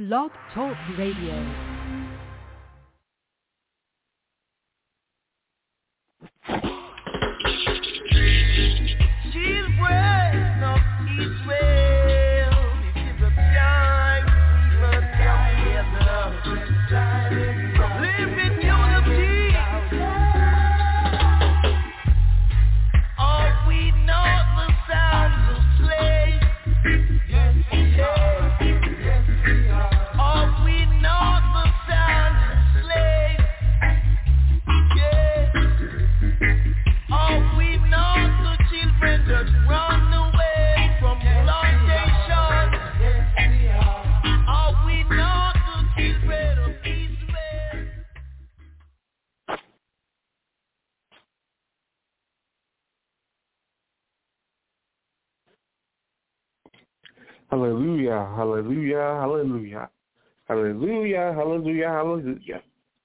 Blog Talk Radio. Hallelujah, hallelujah, hallelujah, hallelujah, hallelujah, hallelujah.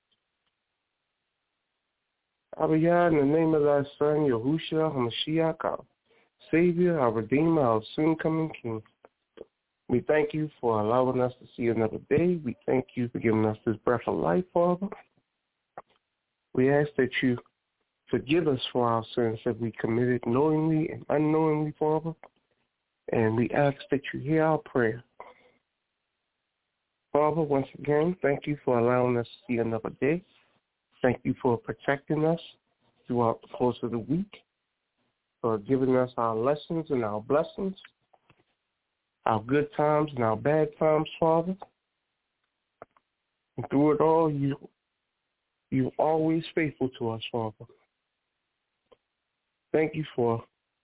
Abba Yah, in the name of thy Son, Yahushua HaMashiach, our Savior, our Redeemer, our soon-coming King, we thank you for allowing us to see another day. We thank you for giving us this breath of life, Father. We ask that you forgive us for our sins that we committed knowingly and unknowingly, Father. And we ask that you hear our prayer. Father, once again, thank you for allowing us to see another day. Thank you for protecting us throughout the course of the week, for giving us our lessons and our blessings, our good times and our bad times, Father. And through it all, you're always faithful to us, Father. Thank you for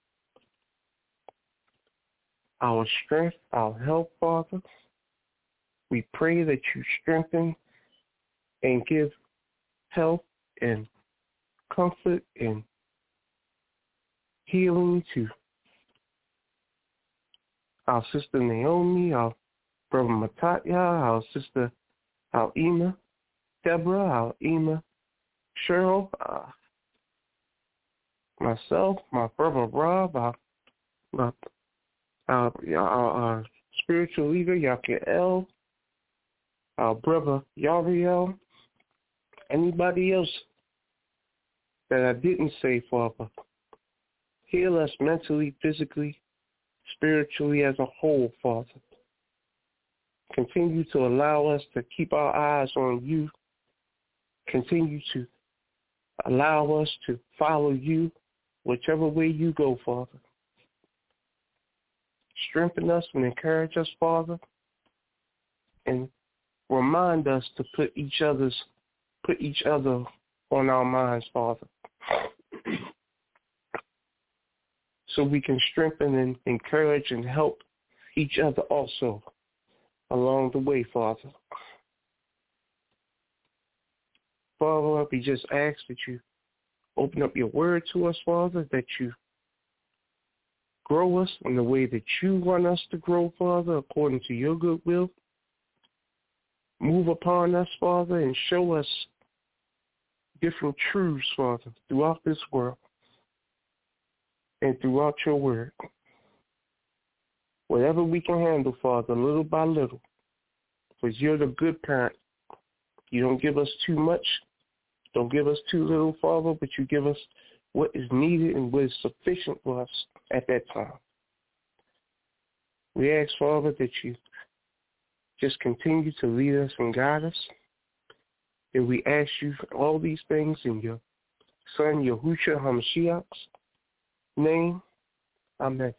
our strength, our health, Father. We pray that you strengthen and give health and comfort and healing to our sister Naomi, our brother Matanya, our sister Alima, Deborah, our Ema Cheryl, myself, my brother Rob, our spiritual leader, Yakiel, our brother Yariel, anybody else that I didn't say, Father. Heal us mentally, physically, spiritually as a whole, Father. Continue to allow us to keep our eyes on you. Continue to allow us to follow you whichever way you go, Father. Strengthen us and encourage us, Father, and remind us to put each other on our minds, Father, so we can strengthen and encourage and help each other also along the way, Father. Father, we just ask that you open up your word to us, Father, that you grow us in the way that you want us to grow, Father, according to your good will. Move upon us, Father, and show us different truths, Father, throughout this world and throughout your word. Whatever we can handle, Father, little by little, because you're the good parent. You don't give us too much, don't give us too little, Father, but you give us what is needed and what is sufficient for us at that time. We ask, Father, that you just continue to lead us and guide us. And we ask you for all these things in your Son, Yahushua HaMashiach's name. Amen.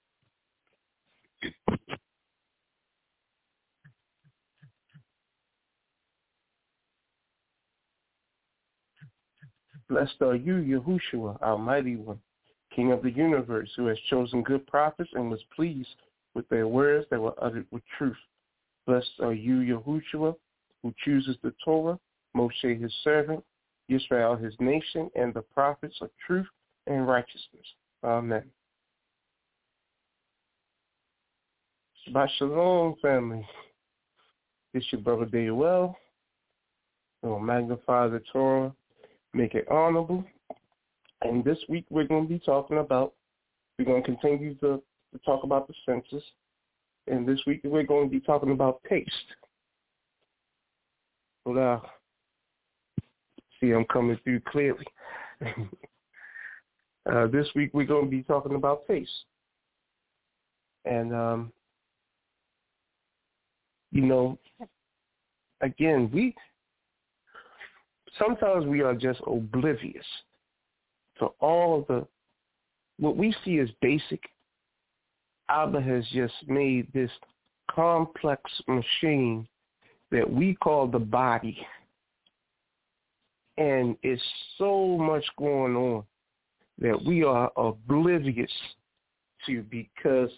Blessed are you, Yahushua, our mighty one, King of the universe, who has chosen good prophets and was pleased with their words that were uttered with truth. Blessed are you, Yahushua, who chooses the Torah, Moshe his servant, Israel his nation, and the prophets of truth and righteousness. Amen. Shabbat Shalom, family. This is your brother Deuel. We'll magnify the Torah, make it honorable. And this week we're going to continue to talk about the census. And this week we're going to be talking about taste. Well, see, I'm coming through clearly. This week we're going to be talking about taste. And, again, sometimes we are just oblivious to all of what we see as basic. Abba has just made this complex machine that we call the body. And it's so much going on that we are oblivious to, because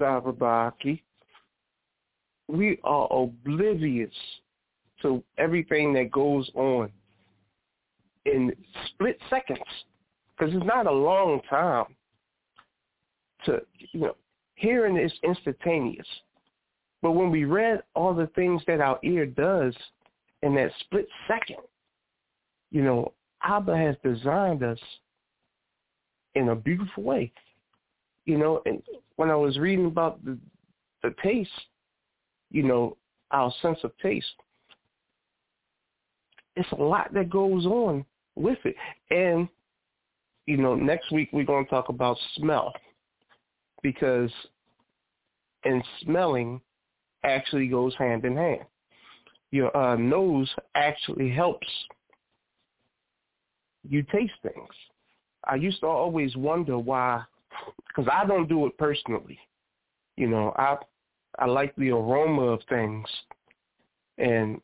we are oblivious to everything that goes on in split seconds, because it's not a long time to, hearing is instantaneous. But when we read all the things that our ear does in that split second, Abba has designed us in a beautiful way. And when I was reading about the taste, our sense of taste, it's a lot that goes on with it. And, next week we're going to talk about smell, because and smelling actually goes hand in hand. Your nose actually helps you taste things. I used to always wonder why, because I don't do it personally. I like the aroma of things, and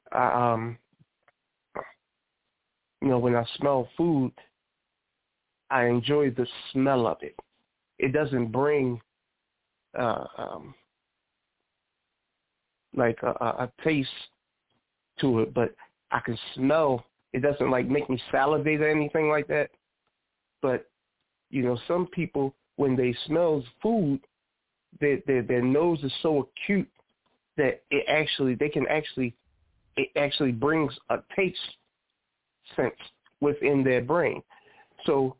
when I smell food, I enjoy the smell of it. It doesn't bring like a taste to it, but I can smell. It doesn't like make me salivate or anything like that. But some people, when they smell food, their nose is so acute that it actually brings a taste sense within their brain. So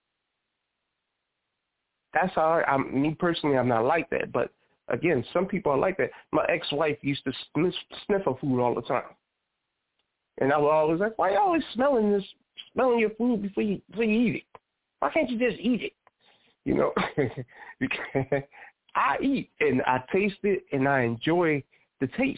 that's how me personally, I'm not like that. But again, some people are like that. My ex-wife used to sniff her food all the time. And I was always like, why are you always smelling your food before you eat it? Why can't you just eat it? Because I eat and I taste it and I enjoy the taste,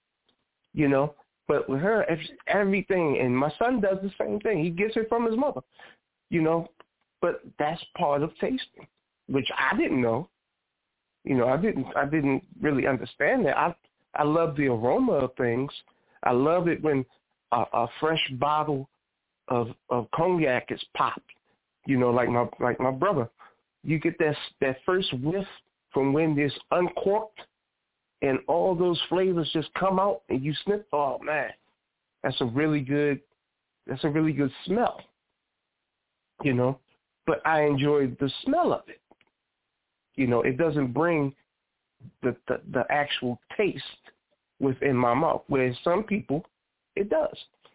But with her, everything, and my son does the same thing. He gets it from his mother, But that's part of tasting, which I didn't know. I didn't really understand that. I love the aroma of things. I love it when a fresh bottle of cognac is popped. Like my brother, you get that first whiff from when it's uncorked, and all those flavors just come out, and you sniff. Oh man, that's a really good smell. But I enjoy the smell of it. It doesn't bring the actual taste within my mouth, whereas some people, it does.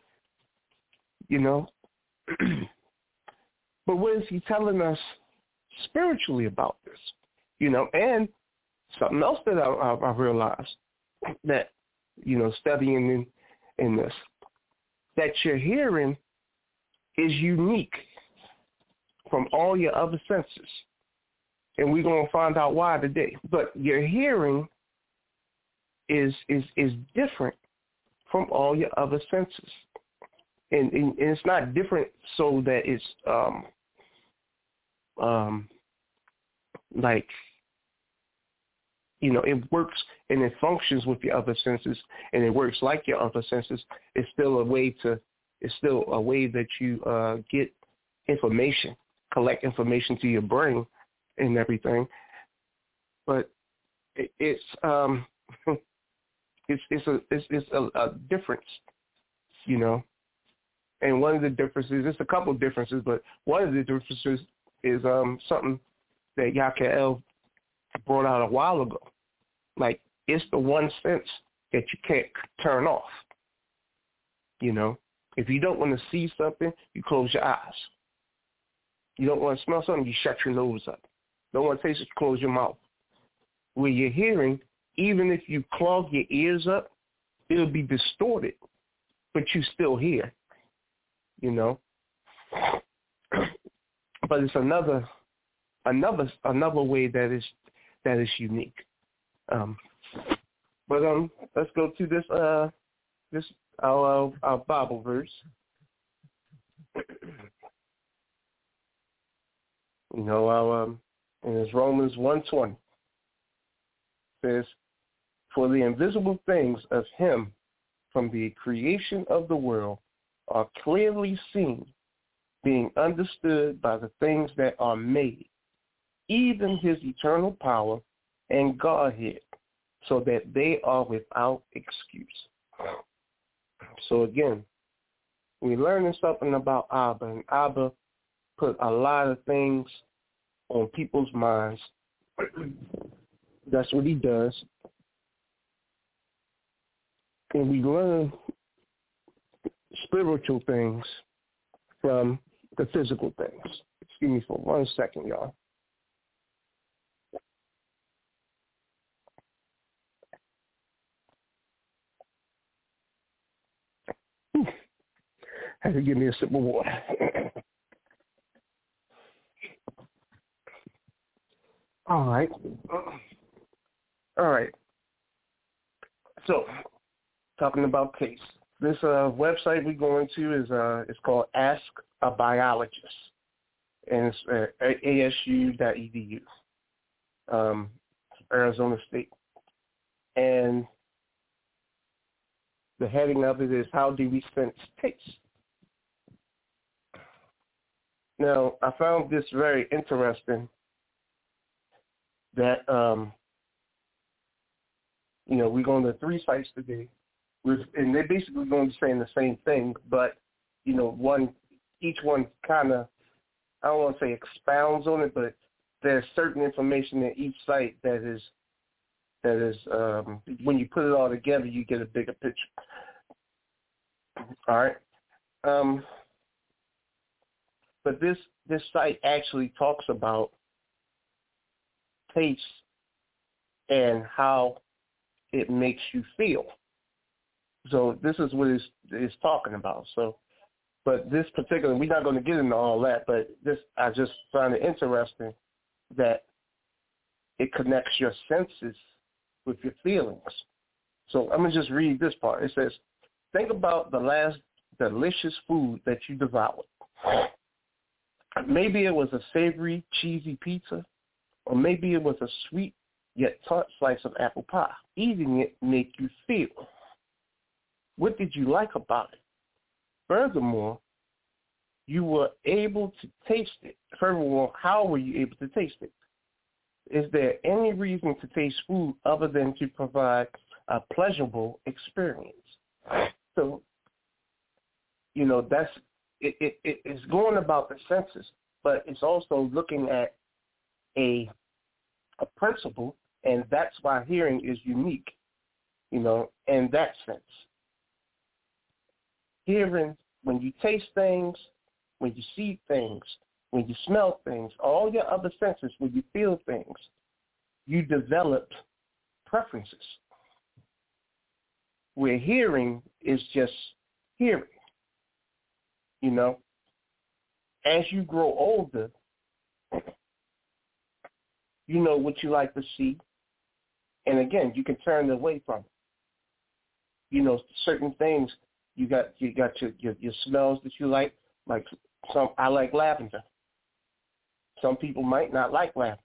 But what is he telling us spiritually about this? And something else that I realized that, studying in this, that your hearing is unique from all your other senses. And we're going to find out why today. But your hearing is different from all your other senses. And it's not different so that it's like, it works and it functions with your other senses, and it works like your other senses. It's still a way that you get information, collect information to your brain and everything. But it's a difference, And one of the differences, there's a couple of differences, but one of the differences is something that Yakael brought out a while ago. Like, it's the one sense that you can't turn off. If you don't want to see something, you close your eyes. You don't want to smell something, you shut your nose up. Don't want to taste it, close your mouth. Where you're hearing, even if you clog your ears up, it'll be distorted but you still hear, you know. But it's another way that is unique. But let's go to this our Bible verse. You know, and it's Romans 1:20. Says, "For the invisible things of him from the creation of the world are clearly seen, being understood by the things that are made, even his eternal power and Godhead, so that they are without excuse." So again, we're learning something about Abba, and Abba put a lot of things on people's minds. That's what he does. And we learn spiritual things from the physical things. Excuse me for 1 second, y'all. Had to give me a sip of water. All right. So, talking about taste. This website we're going to is it's called Ask a Biologist, and it's asu.edu, Arizona State. And the heading of it is, "How do we sense taste?" Now, I found this very interesting that, you know, we're going to 3 sites today, and they're basically going to be saying the same thing, but, you know, each one kind of, I don't want to say expounds on it, but there's certain information in each site that is when you put it all together, you get a bigger picture. All right. But this site actually talks about taste and how it makes you feel. So this is what it's talking about. So, but this particular, we're not going to get into all that, but I just find it interesting that it connects your senses with your feelings. So I'm going to just read this part. It says, "Think about the last delicious food that you devoured. Maybe it was a savory, cheesy pizza, or maybe it was a sweet yet tart slice of apple pie. Eating it made you feel. What did you like about it? Furthermore, you were able to taste it. Furthermore, how were you able to taste it? Is there any reason to taste food other than to provide a pleasurable experience?" So, you know, it's going about the senses, but it's also looking at a principle, and that's why hearing is unique, you know, in that sense. Hearing, when you taste things, when you see things, when you smell things, all your other senses, when you feel things, you develop preferences. Where hearing is just hearing, you know. As you grow older, you know what you like to see, and again, you can turn away from it. You know, certain things, you got your smells that you like I like lavender. Some people might not like lavender,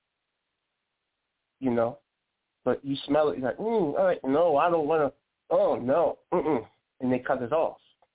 you know, but you smell it, you're like, all right, no, I don't want to, oh, no, and they cut it off.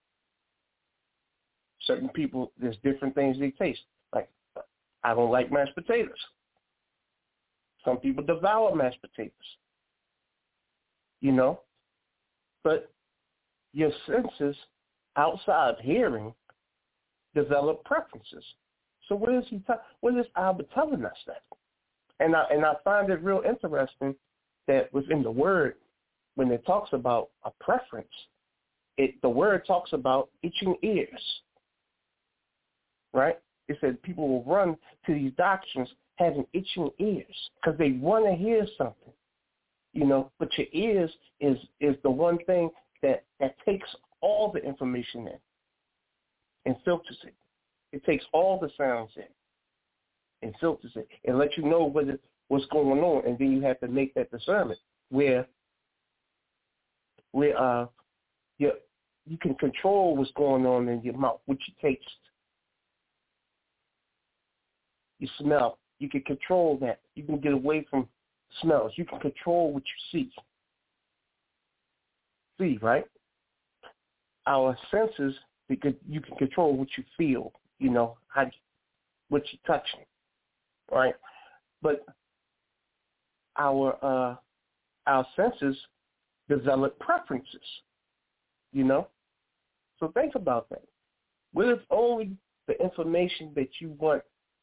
Certain people, there's different things they taste. Like, I don't like mashed potatoes. Some people devour mashed potatoes, you know, but your senses outside hearing develop preferences. So what is Abba telling us that? And I find it real interesting that within the word, when it talks about a preference, the word talks about itching ears, right? It said people will run to these doctrines having itching ears because they want to hear something, you know. But your ears is the one thing that takes all the information in and filters it. It takes all the sounds in and filters it and lets you know what's going on, and then you have to make that discernment where you can control what's going on in your mouth, what you taste, you smell. You can control that. You can get away from smells. You can control what you see. See, right? Our senses, because you can control what you feel, what you're touching, right? But our senses develop preferences, So think about that. What if only the information that you want,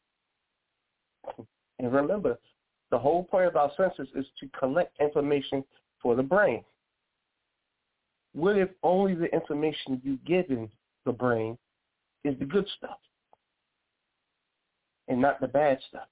and remember, the whole point of our senses is to collect information for the brain. What if only the information you give in the brain is the good stuff and not the bad stuff?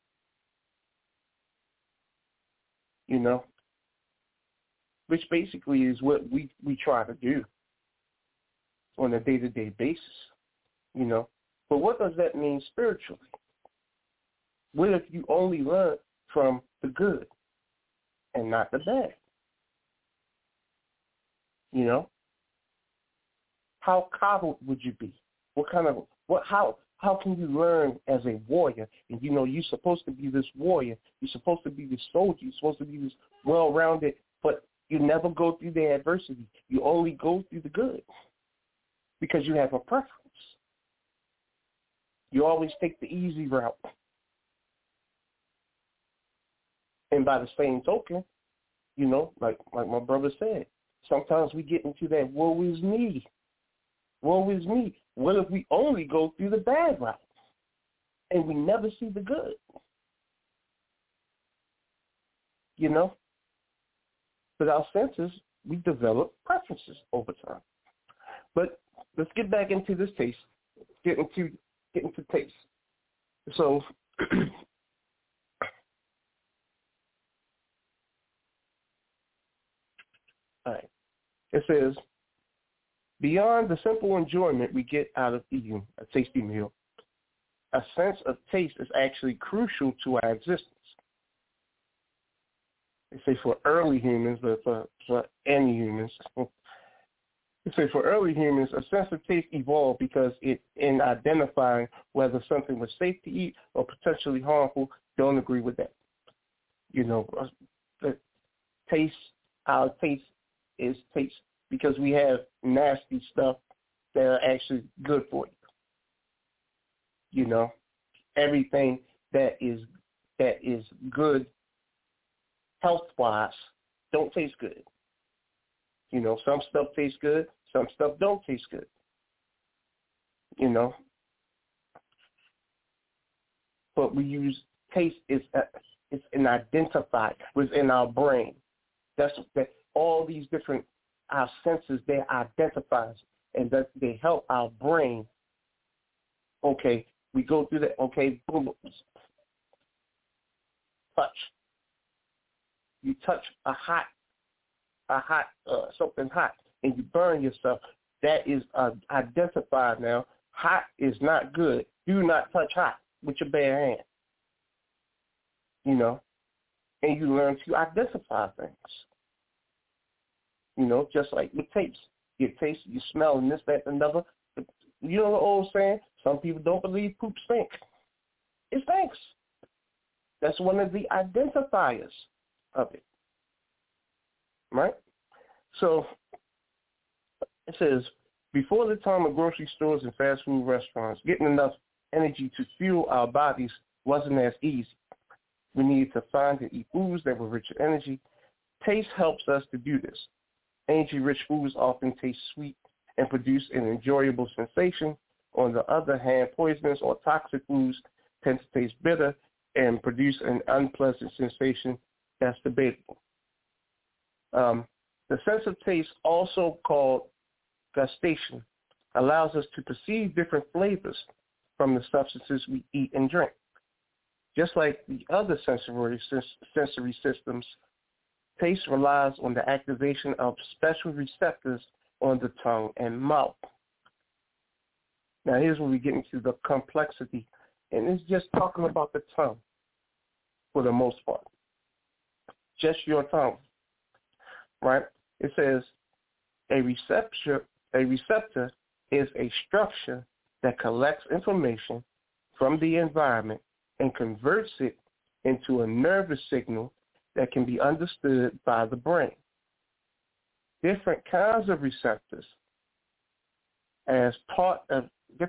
Which basically is what we try to do on a day-to-day basis, But what does that mean spiritually? What if you only learn from the good and not the bad? How coddled would you be? How can you learn as a warrior? And you're supposed to be this warrior. You're supposed to be this soldier. You're supposed to be this well-rounded, but you never go through the adversity. You only go through the good because you have a preference. You always take the easy route. And by the same token, like my brother said, sometimes we get into that woe is me. Woe is me. What if we only go through the bad route and we never see the good? With our senses, we develop preferences over time. But let's get back into this taste. Get into taste. So all right. It says, beyond the simple enjoyment we get out of eating a tasty meal, a sense of taste is actually crucial to our existence. They say for early humans, but for any humans, they say for early humans, a sense of taste evolved because in identifying whether something was safe to eat or potentially harmful. Don't agree with that. The taste, our taste is taste because we have nasty stuff that are actually good for you. Everything that is good health-wise don't taste good. Some stuff tastes good, some stuff don't taste good. But we use taste it's an identifier within our brain. That all these different our senses, they identify us, and that they help our brain. Okay, we go through that. Okay, boom, touch. You touch a hot something hot, and you burn yourself. That is identified now. Hot is not good. Do not touch hot with your bare hand. And you learn to identify things. Just like with taste. You taste, you smell, and this, that, and another. You know the old saying? Some people don't believe poop stinks. It stinks. That's one of the identifiers of it. Right? So it says, before the time of grocery stores and fast food restaurants, getting enough energy to fuel our bodies wasn't as easy. We needed to find and eat foods that were rich in energy. Taste helps us to do this. Energy-rich foods often taste sweet and produce an enjoyable sensation. On the other hand, poisonous or toxic foods tend to taste bitter and produce an unpleasant sensation that's debatable. The sense of taste, also called gustation, allows us to perceive different flavors from the substances we eat and drink. Just like the other sensory systems, taste relies on the activation of special receptors on the tongue and mouth. Now here's where we get into the complexity, and it's just talking about the tongue for the most part. Just your tongue, right? It says a receptor is a structure that collects information from the environment and converts it into a nervous signal that can be understood by the brain. Different kinds of receptors as part of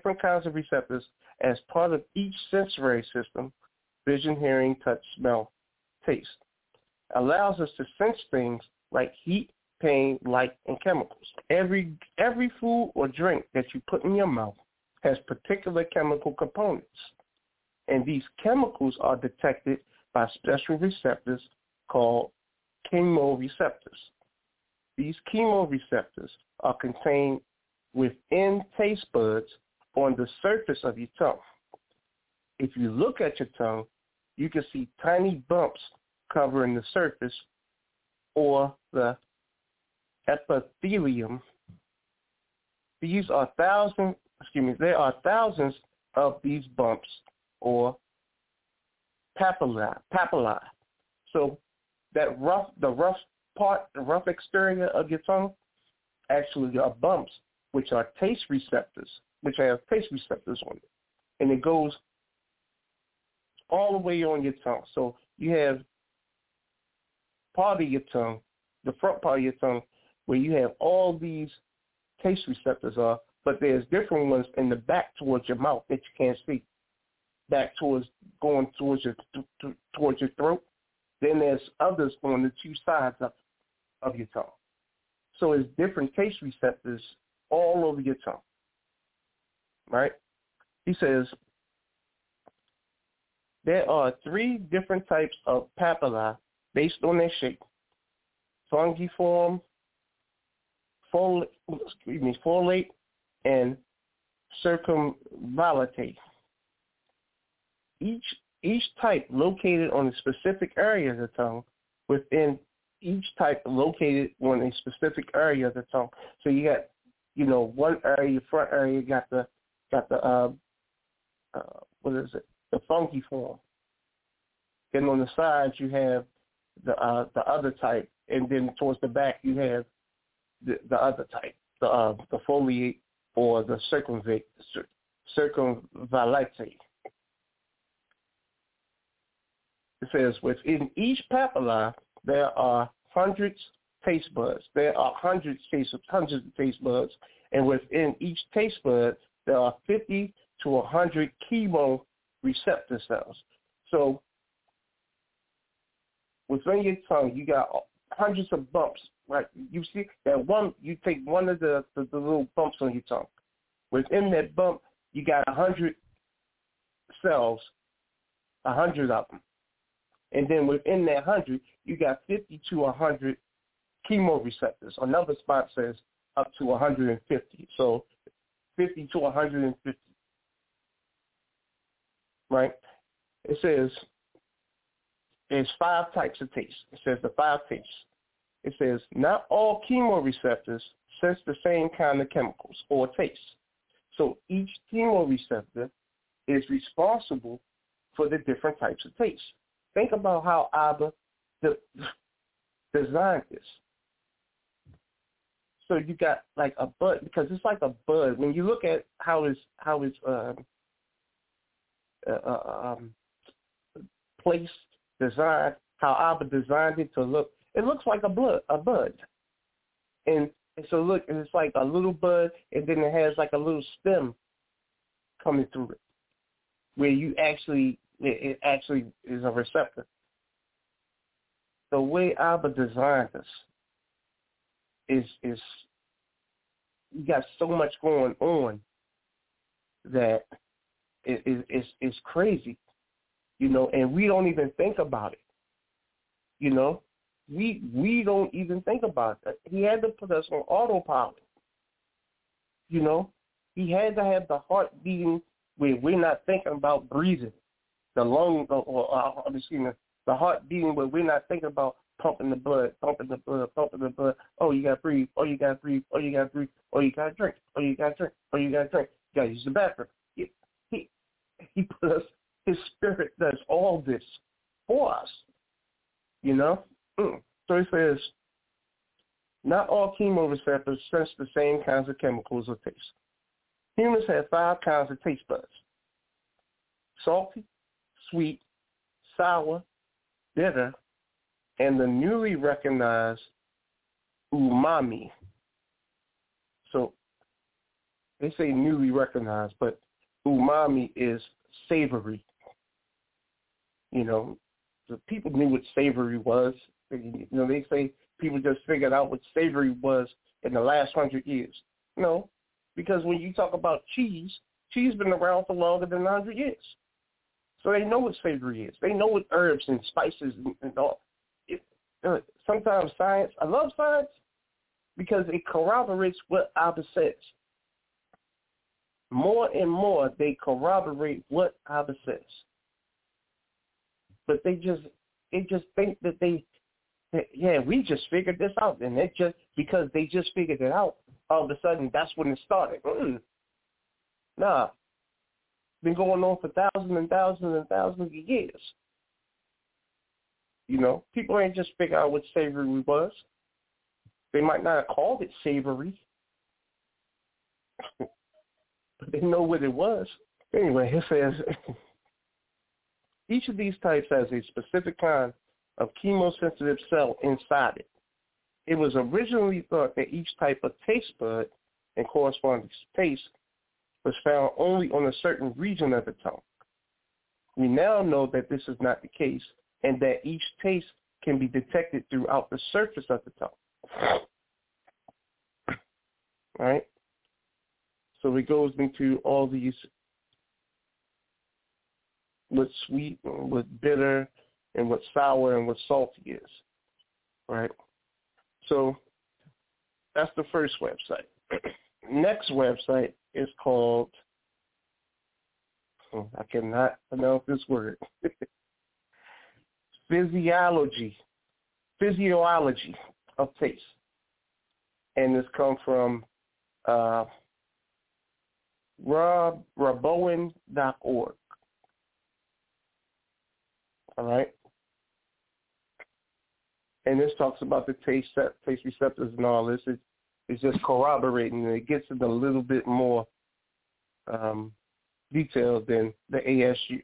each sensory system, vision, hearing, touch, smell, taste, allows us to sense things like heat, pain, light, and chemicals. Every food or drink that you put in your mouth has particular chemical components, and these chemicals are detected by special receptors called chemoreceptors. These chemoreceptors are contained within taste buds on the surface of your tongue. If you look at your tongue, you can see tiny bumps covering the surface or the epithelium. There are thousands of these bumps or papillae. So the rough exterior of your tongue actually are bumps, which are taste receptors, which have taste receptors on it. And it goes all the way on your tongue. So you have part of your tongue, the front part of your tongue, where you have all these taste receptors are, but there's different ones in the back towards your mouth that you can't see, going towards your throat. Then there's others on the two sides of your tongue. So it's different taste receptors all over your tongue, right? He says there are 3 different types of papillae based on their shape: fungiform, folate, and circumvallate. Each type located on a specific area of the tongue within each type located on a specific area of the tongue. So you got, one area, your front area, you got the the fungiform. Then on the sides you have the other type, and then towards the back you have the other type, the foliate or the circumvallate. It says within each papilla there are hundreds of taste buds, and within each taste bud there are 50 to 100 chemoreceptor cells. So within your tongue, you got hundreds of bumps, right? You see that one, you take one of the little bumps on your tongue. Within that bump, you got 100 cells, 100 of them. And then within that 100, you got 50 to 100 chemoreceptors. Another spot says up to 150. So 50 to 150, right? It says there's 5 types of taste. It says the 5 tastes. It says not all chemoreceptors sense the same kind of chemicals or tastes. So each chemoreceptor is responsible for the different types of taste. Think about how Abba designed this. So you got like a bud, because it's like a bud. When you look at how it's placed, designed, how Abba designed it to look, it looks like a bud. And so look, it's like a little bud, and then it has like a little stem coming through it, where it actually is a receptor. The way Abba designed us is you got so much going on that it's crazy, and we don't even think about it. We don't even think about that. He had to put us on autopilot. He had to have the heart beating where we're not thinking about breathing. The heart beating where we're not thinking about pumping the blood. Oh, you got to breathe. Oh, you got to breathe. Oh, you got to breathe. Oh, you got to drink. Oh, you got to drink. Oh, you got to drink. You got to use the bathroom. He put us, his spirit does all this for us, you know? So he says, not all chemoreceptors sense the same kinds of chemicals or taste. Humans have 5 kinds of taste buds: salty, sweet, sour, bitter, and the newly recognized umami. So they say newly recognized, but umami is savory. You know, the people knew what savory was. You know, they say people just figured out what savory was in the last 100 years. No, because when you talk about cheese been around for longer than 100 years. So they know what savory is. They know what herbs and spices and all. Sometimes science, I love science because it corroborates what Abba says. More and more, they corroborate what Abba says. But they just think that we just figured this out. And it just, because they just figured it out, all of a sudden, that's when it started. Nah. Been going on for thousands and thousands and thousands of years. You know, people ain't just figure out what savory was. They might not have called it savory, but they know what it was. Anyway, it says, each of these types has a specific kind of chemosensitive cell inside it. It was originally thought that each type of taste bud and corresponding taste was found only on a certain region of the tongue. We now know that this is not the case and that each taste can be detected throughout the surface of the tongue. All right? So it goes into all these, what sweet, and what bitter, and what sour, and what salty is. Right? So that's the first website. Next website is called, I cannot pronounce this word, Physiology of Taste. And this comes from rabowen.org. All right? And this talks about the taste receptors and all this. It's just corroborating, and it gets into a little bit more detail than the ASU.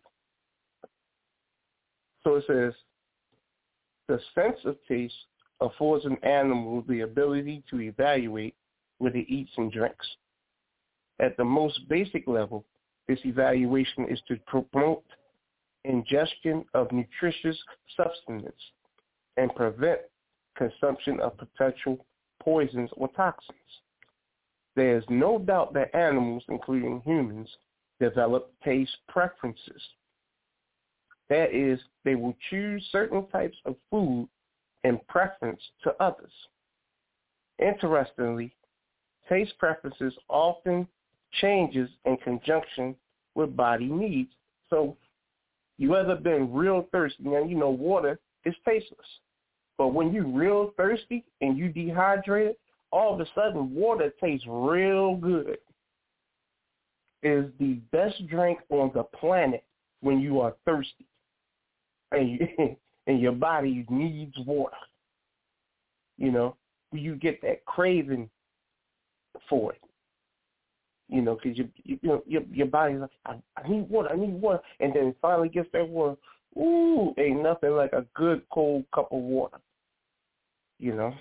So it says, the sense of taste affords an animal the ability to evaluate what it eats and drinks. At the most basic level, this evaluation is to promote ingestion of nutritious substances and prevent consumption of potential poisons or toxins. There is no doubt that animals, including humans, develop taste preferences. That is, they will choose certain types of food in preference to others. Interestingly, taste preferences often changes in conjunction with body needs. So you ever been real thirsty, and you know water is tasteless. But when you're real thirsty and you dehydrated, all of a sudden water tastes real good. It is the best drink on the planet when you are thirsty and your body needs water. You know, you get that craving for it. You know, because your body's like, I need water, and then it finally gets that water. Ooh, ain't nothing like a good cold cup of water. You know,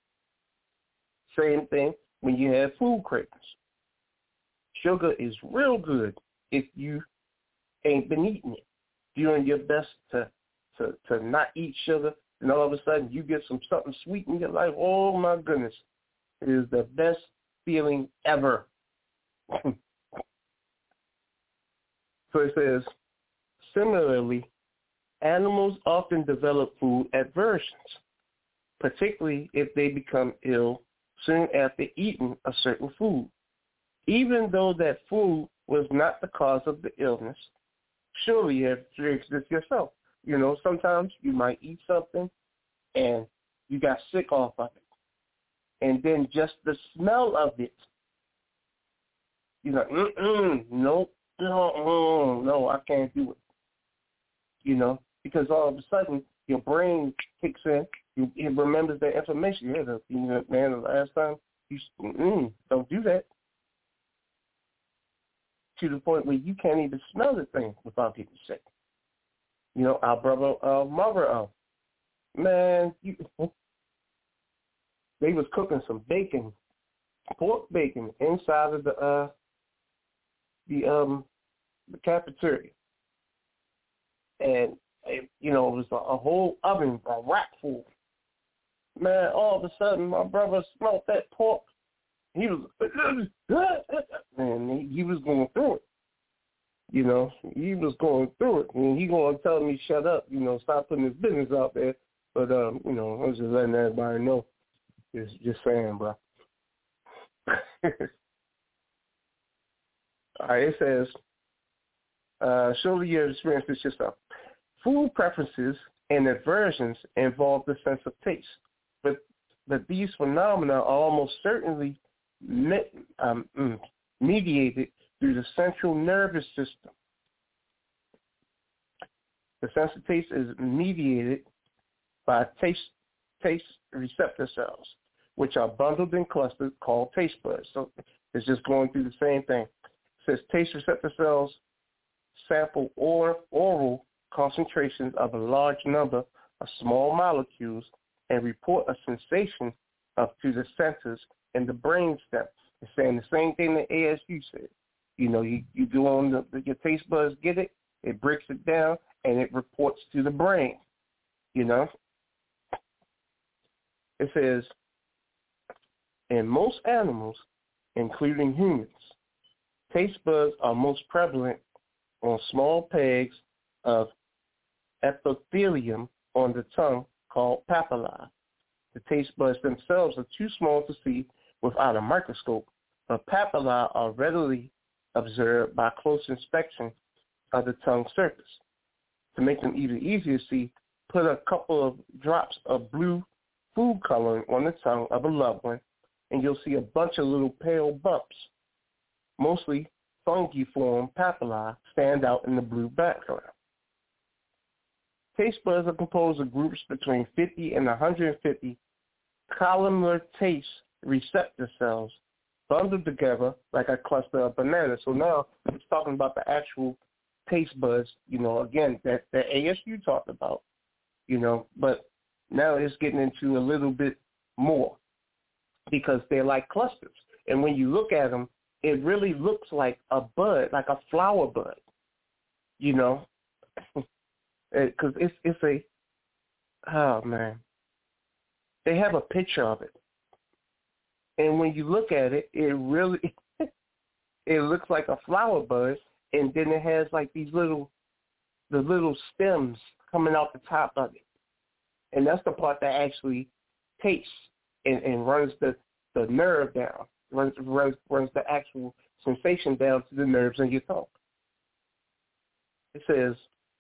same thing when you have food cravings. Sugar is real good if you ain't been eating it. Doing your best to not eat sugar, and all of a sudden you get something sweet in your life. Oh my goodness, it is the best feeling ever. So it says, similarly, animals often develop food aversions, particularly if they become ill soon after eating a certain food. Even though that food was not the cause of the illness, surely you have experienced this yourself. You know, sometimes you might eat something and you got sick off of it. And then just the smell of it, you're like, nope, no, I can't do it. You know, because all of a sudden your brain kicks in, it remembers that information. Yeah, the last time you don't do that. To the point where you can't even smell the thing without getting sick. You know, our brother, mother, man, they was cooking some bacon, pork bacon, inside of the cafeteria, and it was a whole oven, a rack full. Man, all of a sudden, my brother smelled that pork. He was, man, he was going through it. You know, he was going through it. And he going to tell me, shut up, stop putting his business out there. But, I was just letting everybody know. Just saying, bro. All right, it says, surely you have experienced this yourself. Food preferences and aversions involve the sense of taste. But these phenomena are almost certainly mediated through the central nervous system. The sense of taste is mediated by taste receptor cells, which are bundled and clustered, called taste buds. So it's just going through the same thing. It says taste receptor cells sample oral concentrations of a large number of small molecules and report a sensation to the centers in the brainstem. It's saying the same thing that ASU said. You go on your taste buds, get it, it breaks it down, and it reports to the brain. It says, in most animals, including humans, taste buds are most prevalent on small pegs of epithelium on the tongue called papillae. The taste buds themselves are too small to see without a microscope, but papillae are readily observed by close inspection of the tongue surface. To make them even easier to see, put a couple of drops of blue food coloring on the tongue of a loved one, and you'll see a bunch of little pale bumps. Mostly fungiform papillae stand out in the blue background. Taste buds are composed of groups between 50 and 150 columnar taste receptor cells bundled together like a cluster of bananas. So now it's talking about the actual taste buds, again, that ASU talked about, but now it's getting into a little bit more because they're like clusters. And when you look at them, it really looks like a bud, like a flower bud, because it's oh man, they have a picture of it. And when you look at it, it really, it looks like a flower bud, and then it has like the little stems coming out the top of it. And that's the part that actually tastes and runs the nerve down, runs the actual sensation down to the nerves in your tongue. It says,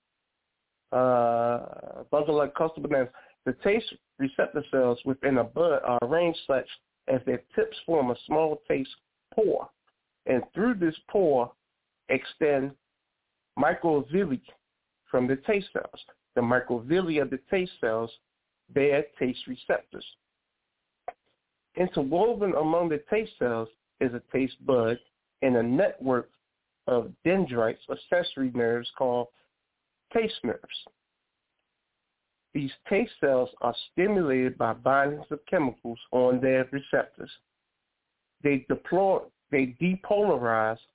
bundle like cluster bananas. The taste receptor cells within a bud are arranged such as their tips form a small taste pore, and through this pore extend microvilli from the taste cells. The microvilli of the taste cells bear taste receptors. Interwoven among the taste cells is a taste bud and a network of dendrites or sensory nerves called taste nerves. These taste cells are stimulated by bindings of chemicals on their receptors. They depolarize,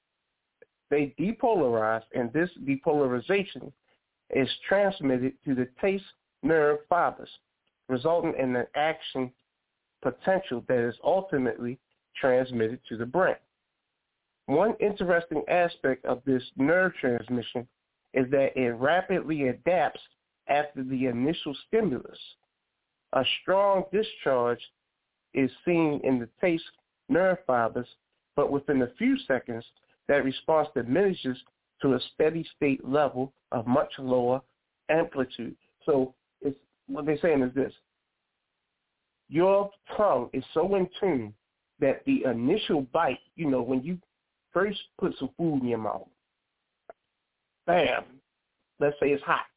and this depolarization is transmitted to the taste nerve fibers, resulting in an action potential that is ultimately transmitted to the brain. One interesting aspect of this nerve transmission is that it rapidly adapts after the initial stimulus. A strong discharge is seen in the taste nerve fibers, but within a few seconds, that response diminishes to a steady state level of much lower amplitude. So what they're saying is this: your tongue is so in tune that the initial bite, when you first put some food in your mouth, bam, let's say it's hot.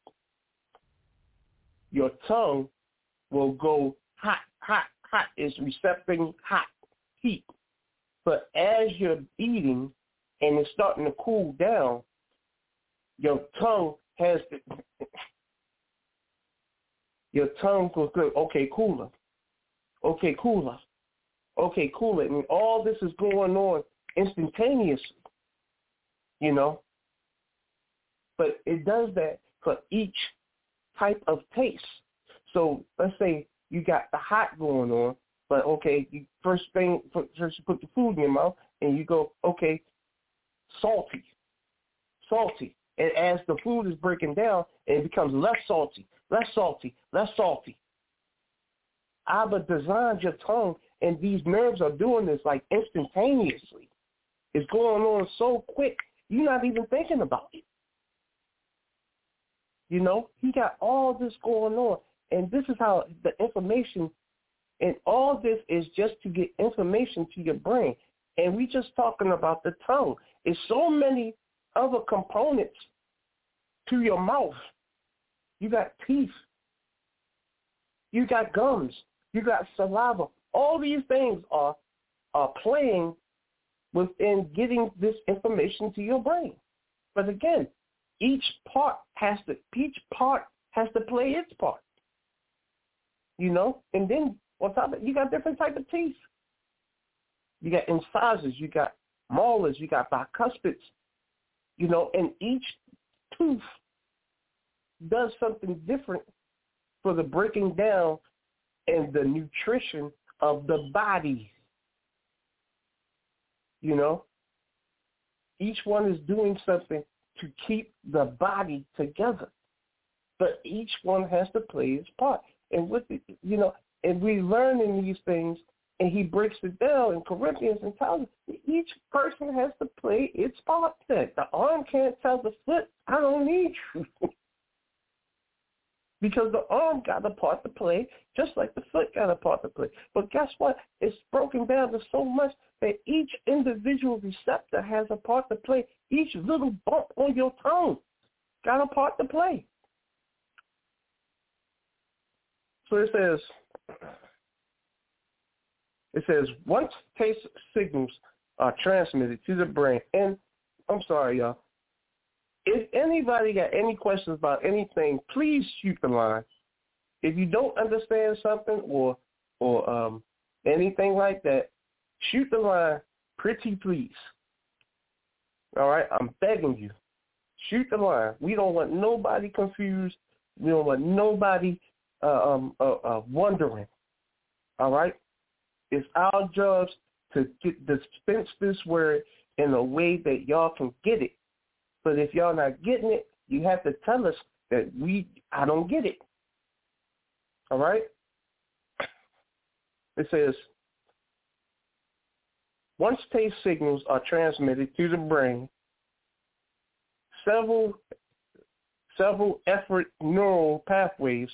Your tongue will go hot, hot, hot. It's recepting hot, heat. But as you're eating and it's starting to cool down, your tongue goes, okay, cooler. Okay, cooler. Okay, cooler. And all this is going on instantaneously, But it does that for each type of taste. So let's say you got the hot going on, but okay, you first you put the food in your mouth and you go, okay, salty. And as the food is breaking down, it becomes less salty. Abba designed your tongue, and these nerves are doing this like instantaneously. It's going on so quick, you're not even thinking about it. He got all this going on, and this is how the information, and all this is just to get information to your brain. And we just talking about the tongue. It's so many other components to your mouth. You got teeth. You got gums. You got saliva. All these things are playing within getting this information to your brain. But again, each part has to play its part. And then on top of it, you got different type of teeth. You got incisors, you got molars, you got bicuspids, and each tooth does something different for the breaking down and the nutrition of the body. Each one is doing something to keep the body together, but each one has to play its part. And and we learn in these things, and he breaks it down in Corinthians and tells us each person has to play its part. The arm can't tell the foot, I don't need you. Because the arm got a part to play, just like the foot got a part to play. But guess what? It's broken down to so much that each individual receptor has a part to play. Each little bump on your tongue got a part to play. So it says, once taste signals are transmitted to the brain, and I'm sorry, y'all, if anybody got any questions about anything, please shoot the line. If you don't understand something or anything like that, shoot the line, pretty please. All right, I'm begging you, shoot the line. We don't want nobody confused. We don't want nobody wondering. All right, it's our jobs to dispense this word in a way that y'all can get it. But if y'all not getting it, you have to tell us that I don't get it. All right? It says, once taste signals are transmitted to the brain, several efferent neural pathways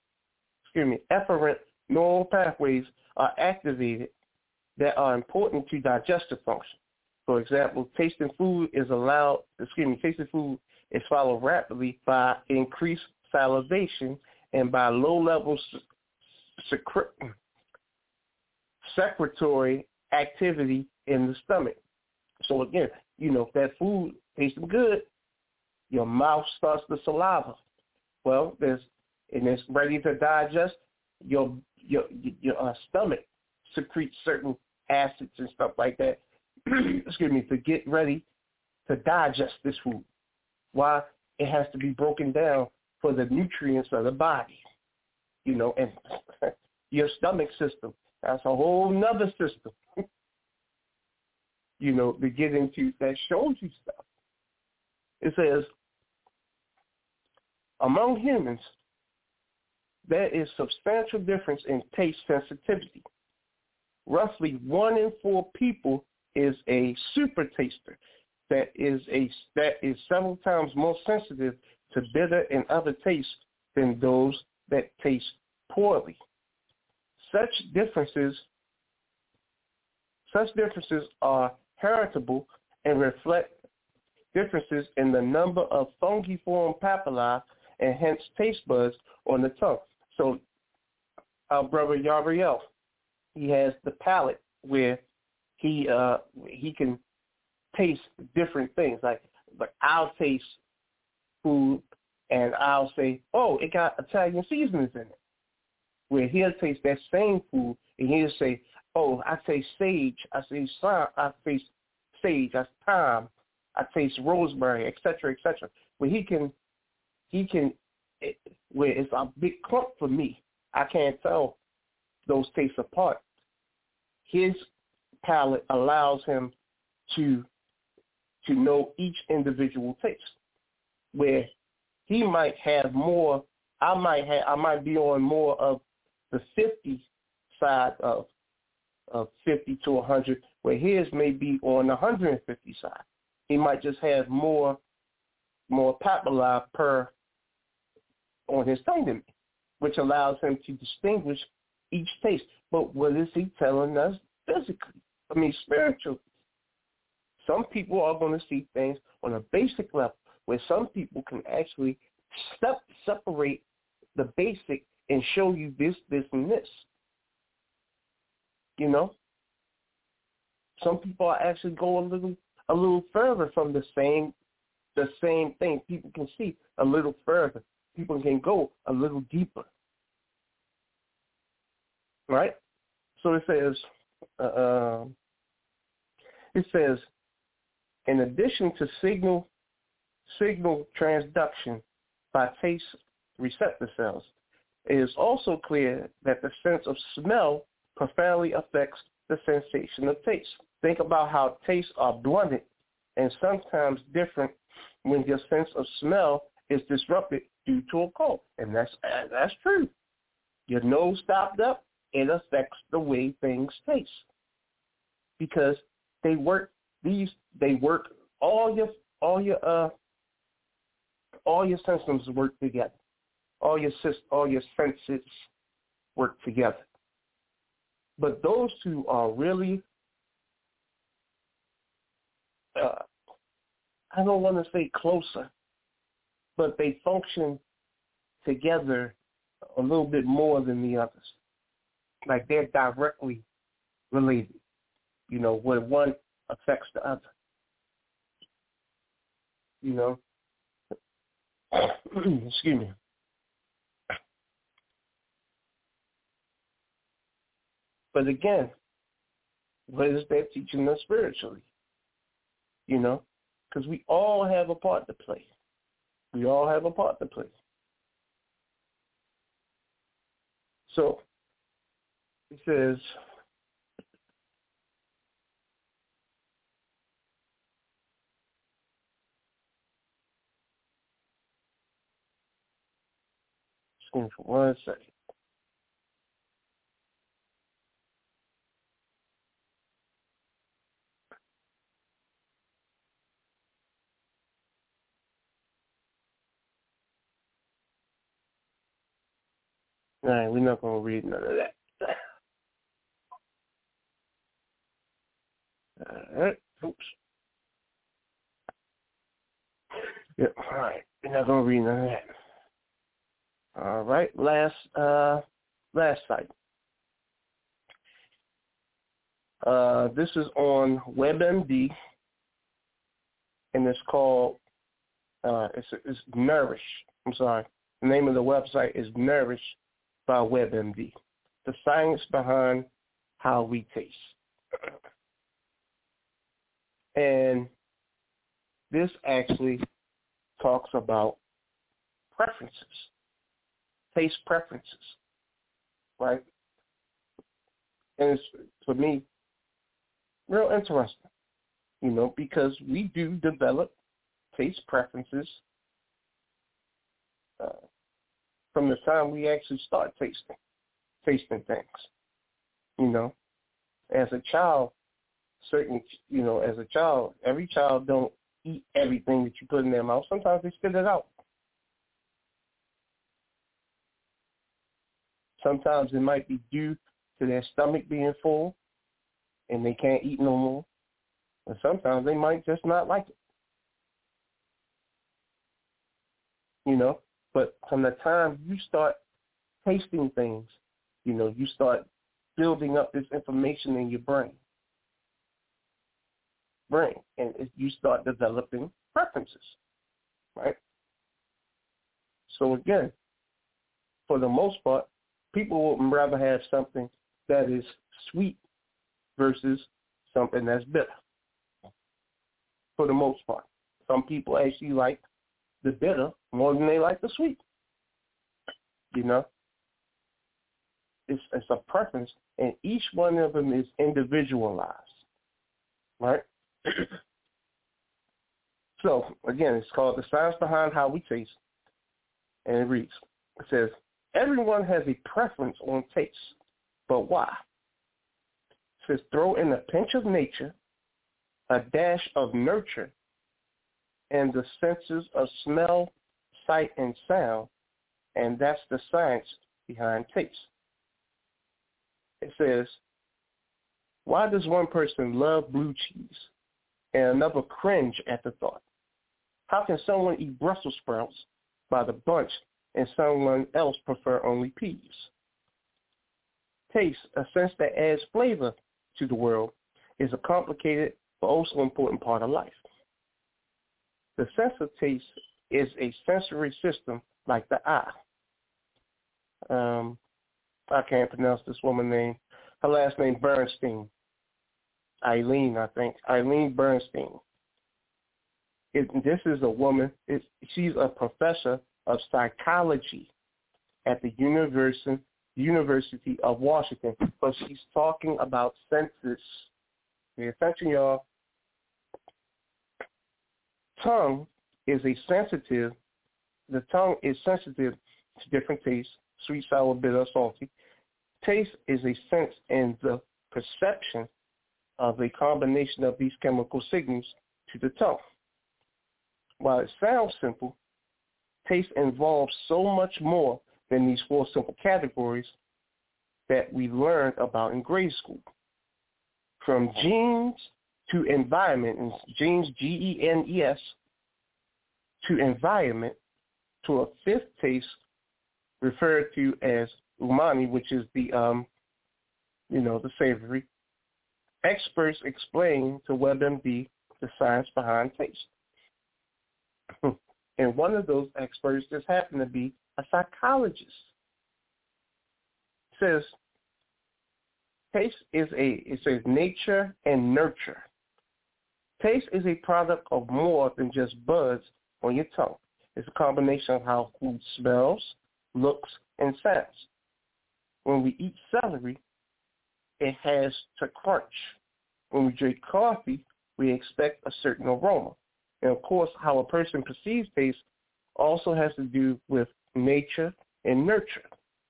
are activated that are important to digestive function. For example, tasting food is followed rapidly by increased salivation and by low-level secretory activity in the stomach. So again, if that food tasting good, your mouth starts to saliva. Well, it's ready to digest. Your stomach secretes certain acids and stuff like that. To get ready to digest this food. Why? It has to be broken down for the nutrients of the body. And your stomach system, that's a whole nother system. To get into that shows you stuff. It says, among humans, there is substantial difference in taste sensitivity. Roughly 1 in 4 people is a super taster that is several times more sensitive to bitter and other tastes than those that taste poorly. Such differences are heritable and reflect differences in the number of fungiform papillae and hence taste buds on the tongue. So our brother Yariel, he has the palate where he can taste different things. Like I'll taste food and I'll say, oh, it got Italian seasonings in it. Where he'll taste that same food and he'll say, oh, I taste sage, I taste sage, I thyme, I taste rosemary, etc., etc. Where he can, where it's a big clump for me, I can't tell those tastes apart. His palate allows him to know each individual taste. Where he might have more, I might be on more of the 50 side of 50 to 100, where his may be on the 150 side. He might just have more papillae per on his tongue than me, which allows him to distinguish each taste. But what is he telling us physically? I mean, spiritually. Some people are going to see things on a basic level, where some people can actually separate the basic and show you this, and this. You know? Some people are actually go a little further from the same thing. People can see a little further. People can go a little deeper. Right? So it says, in addition to signal transduction by taste receptor cells, it is also clear that the sense of smell profoundly affects the sensation of taste. Think about how tastes are blunted and sometimes different when your sense of smell is disrupted due to a cold. And that's true. Your nose stopped up, it affects the way things taste. Because they work all your systems work together. All your senses work together. But those two are really, I don't want to say closer, but they function together a little bit more than the others. Like they're directly related, you know, where one affects the other. You know? Excuse me. But again, what is that teaching us spiritually? You know? Because we all have a part to play. We all have a part to play. So, it says, just give me for 1 second. All right, we're not going to read none of that. All right, oops. Yep, all right, we're not going to read none of that. All right, last site. This is on WebMD, and it's called, it's Nourish. I'm sorry. The name of the website is Nourish by WebMD. The science behind how we taste. And this actually talks about preferences, taste preferences, right? And it's, for me, real interesting, you know, because we do develop taste preferences from the time we actually start tasting things, you know. As a child, every child don't eat everything that you put in their mouth. Sometimes they spit it out. Sometimes it might be due to their stomach being full and they can't eat no more. And sometimes they might just not like it. You know, but from the time you start tasting things, you know, you start building up this information in your brain, and you start developing preferences, right? So again, for the most part, people would rather have something that is sweet versus something that's bitter. For the most part, some people actually like the bitter more than they like the sweet. You know, it's a preference, and each one of them is individualized, right? So again, it's called The Science Behind How We Taste, and it reads, it says, everyone has a preference on taste, but why? It says, throw in a pinch of nature, a dash of nurture, and the senses of smell, sight, and sound, and that's the science behind taste. It says, why does one person love blue cheese and another cringe at the thought? How can someone eat Brussels sprouts by the bunch and someone else prefer only peas? Taste, a sense that adds flavor to the world, is a complicated but also important part of life. The sense of taste is a sensory system like the eye. I can't pronounce this woman's name. Her last name Bernstein. Eileen, I think. Eileen Bernstein. This is a woman. She's a professor of psychology at the University of Washington, but she's talking about senses. Pay attention, y'all. The tongue is sensitive to different tastes, sweet, sour, bitter, salty. Taste is a sense and the perception of a combination of these chemical signals to the tongue. While it sounds simple, taste involves so much more than these four simple categories that we learned about in grade school. From genes to environment, and genes, Genes, to environment, to a fifth taste referred to as umami, which is the savory. Experts explain to WebMD the science behind taste. And one of those experts just happened to be a psychologist. It says, taste it says nature and nurture. Taste is a product of more than just buds on your tongue. It's a combination of how food smells, looks, and sounds. When we eat celery, it has to crunch. When we drink coffee, we expect a certain aroma. And of course, how a person perceives taste also has to do with nature and nurture.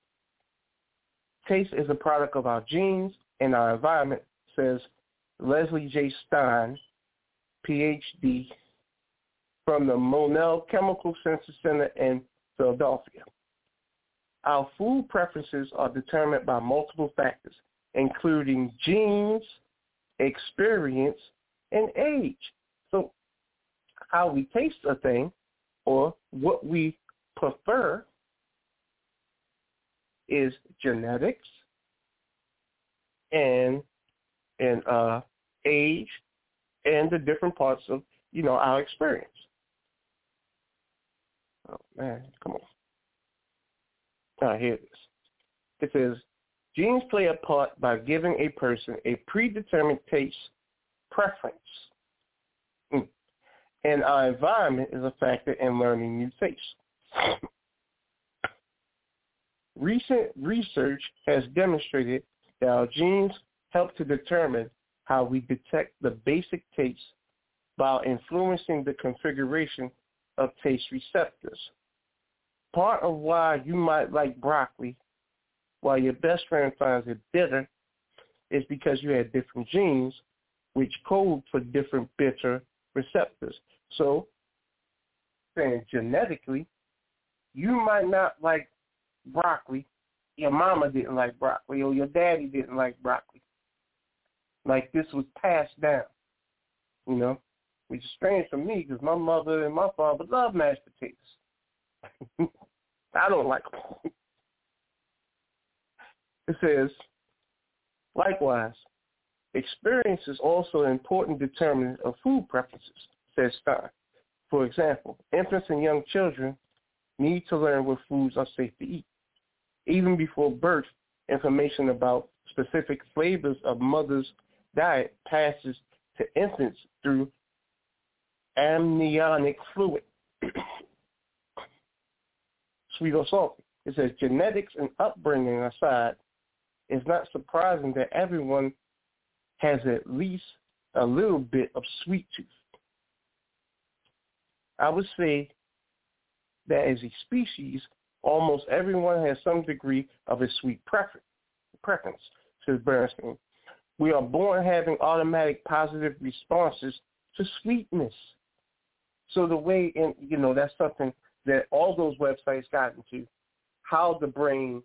Taste is a product of our genes and our environment, says Leslie J. Stein, Ph.D., from the Monell Chemical Sensory Center in Philadelphia. Our food preferences are determined by multiple factors, including genes, experience, and age. So how we taste a thing or what we prefer is genetics and age and the different parts of, our experience. Oh, man, come on. All right, here it is. It says, genes play a part by giving a person a predetermined taste preference. And our environment is a factor in learning new tastes. Recent research has demonstrated that our genes help to determine how we detect the basic tastes while influencing the configuration of taste receptors. Part of why you might like broccoli while your best friend finds it bitter is because you had different genes which code for different bitter receptors. So, saying genetically, you might not like broccoli your mama didn't like broccoli or your daddy didn't like broccoli. Like this was passed down, you know, which is strange for me because my mother and my father love mashed potatoes. I don't like them. It says, likewise, experience is also an important determinant of food preferences, says Stein. For example, infants and young children need to learn what foods are safe to eat. Even before birth, information about specific flavors of mother's diet passes to infants through amniotic fluid. Sweet or salty. It says genetics and upbringing aside, it's not surprising that everyone has at least a little bit of sweet tooth. I would say that as a species, almost everyone has some degree of a sweet preference, says Bernstein. We are born having automatic positive responses to sweetness. So the way, that's something that all those websites got into, how the brain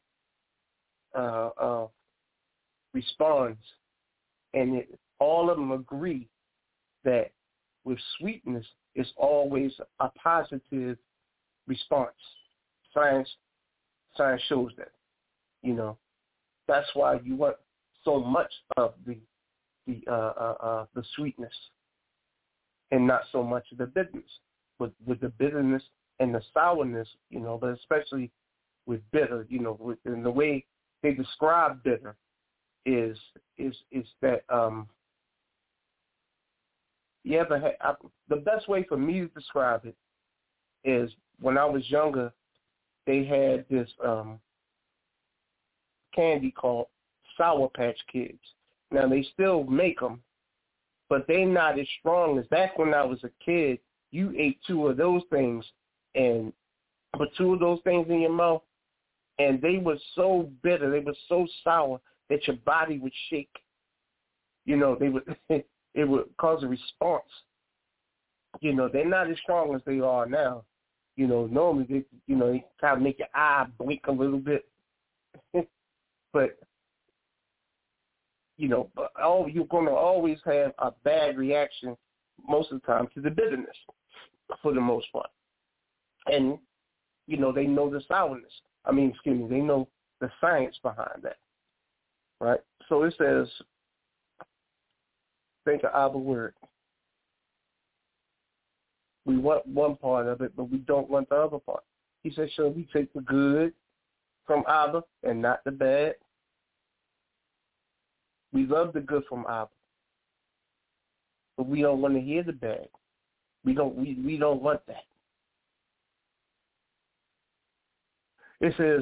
responds. And all of them agree that with sweetness, it's always a positive response. Science shows that. That's why you want so much of the sweetness and not so much of the bitterness. But with the bitterness and the sourness, but especially with bitter, and the way they describe bitter is that the best way for me to describe it is when I was younger, they had this candy called Sour Patch Kids. Now, they still make them, but they're not as strong as back when I was a kid. You ate two of those things and put two of those things in your mouth, and they were so bitter, they were so sour that your body would shake. They would it would cause a response. They're not as strong as they are now. Normally they kind of make your eye blink a little bit. But you're going to always have a bad reaction most of the time to the bitterness, for the most part. And, they know the sourness. They know the science behind that, right? So it says, think of our word. We want one part of it, but we don't want the other part. He said, shall we take the good from Abba and not the bad? We love the good from Abba, but we don't want to hear the bad. We don't want that. It says,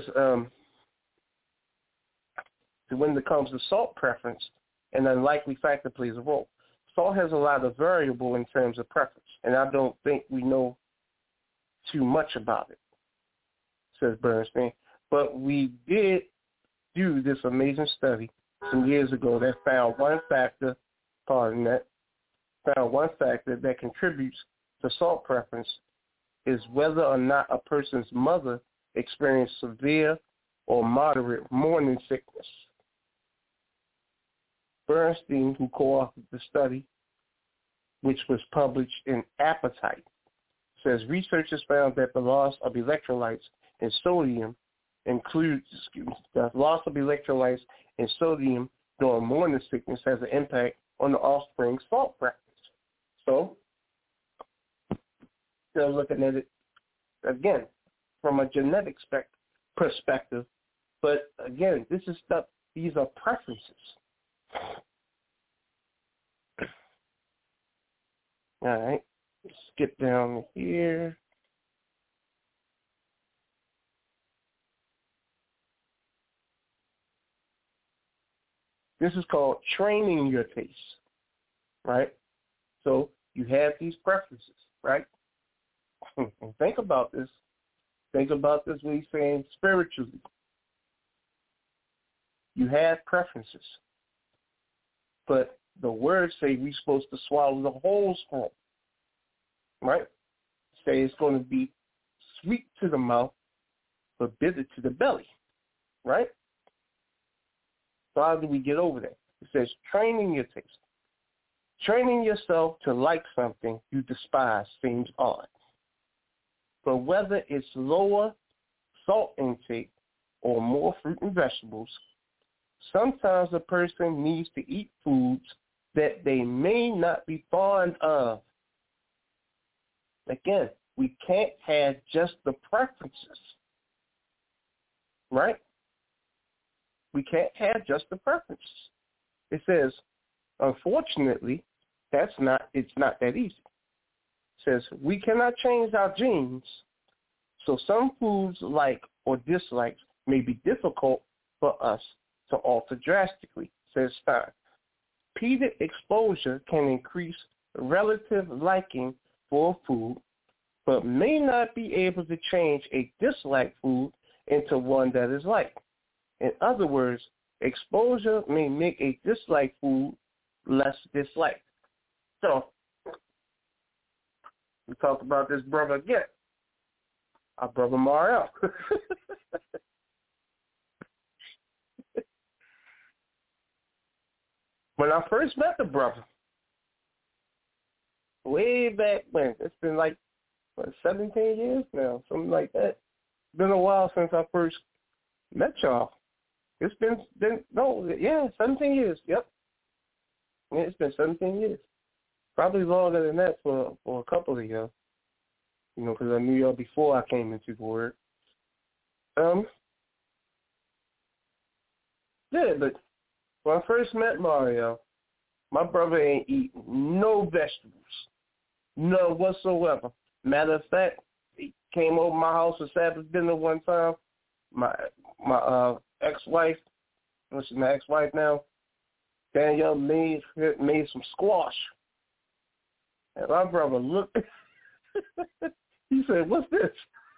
when it comes to salt preference, an unlikely factor plays a role. Salt has a lot of variable in terms of preference, and I don't think we know too much about it, says Bernstein. But we did do this amazing study some years ago that found one factor that contributes to salt preference is whether or not a person's mother experienced severe or moderate morning sickness. Bernstein, who co-authored the study, which was published in Appetite, says researchers found that the loss of electrolytes and sodium during morning sickness has an impact on the offspring's salt preference. So they're looking at it, again, from a genetic perspective. But, again, this is stuff, these are preferences. All right, skip down here. This is called training your taste, right? So you have these preferences, right? And think about this. Think about this when he's saying spiritually. You have preferences. But the words say we're supposed to swallow the whole scroll, right? Say it's going to be sweet to the mouth, but bitter to the belly, right? So how do we get over that? It says training your taste. Training yourself to like something you despise seems odd. But whether it's lower salt intake or more fruit and vegetables, sometimes a person needs to eat foods that they may not be fond of. Again, we can't have just the preferences, right? We can't have just the preferences. It says, unfortunately, it's not that easy. It says, we cannot change our genes, so some foods like or dislikes may be difficult for us to alter drastically, says Stein. Repeated exposure can increase relative liking for a food, but may not be able to change a disliked food into one that is liked. In other words, exposure may make a disliked food less disliked. So, we talked about this brother again, our brother Mariel. When I first met the brother, way back when, it's been like, 17 years now, something like that. It's been a while since I first met y'all. It's been 17 years, yep. Yeah, it's been 17 years. Probably longer than that for a couple of y'all. You know, because I knew y'all before I came into the Word. Yeah, but when I first met Mario, my brother ain't eat no vegetables. None whatsoever. Matter of fact, he came over my house for Sabbath dinner one time. My ex-wife, which is my ex-wife now, Danielle made some squash. And my brother looked, he said, what's this?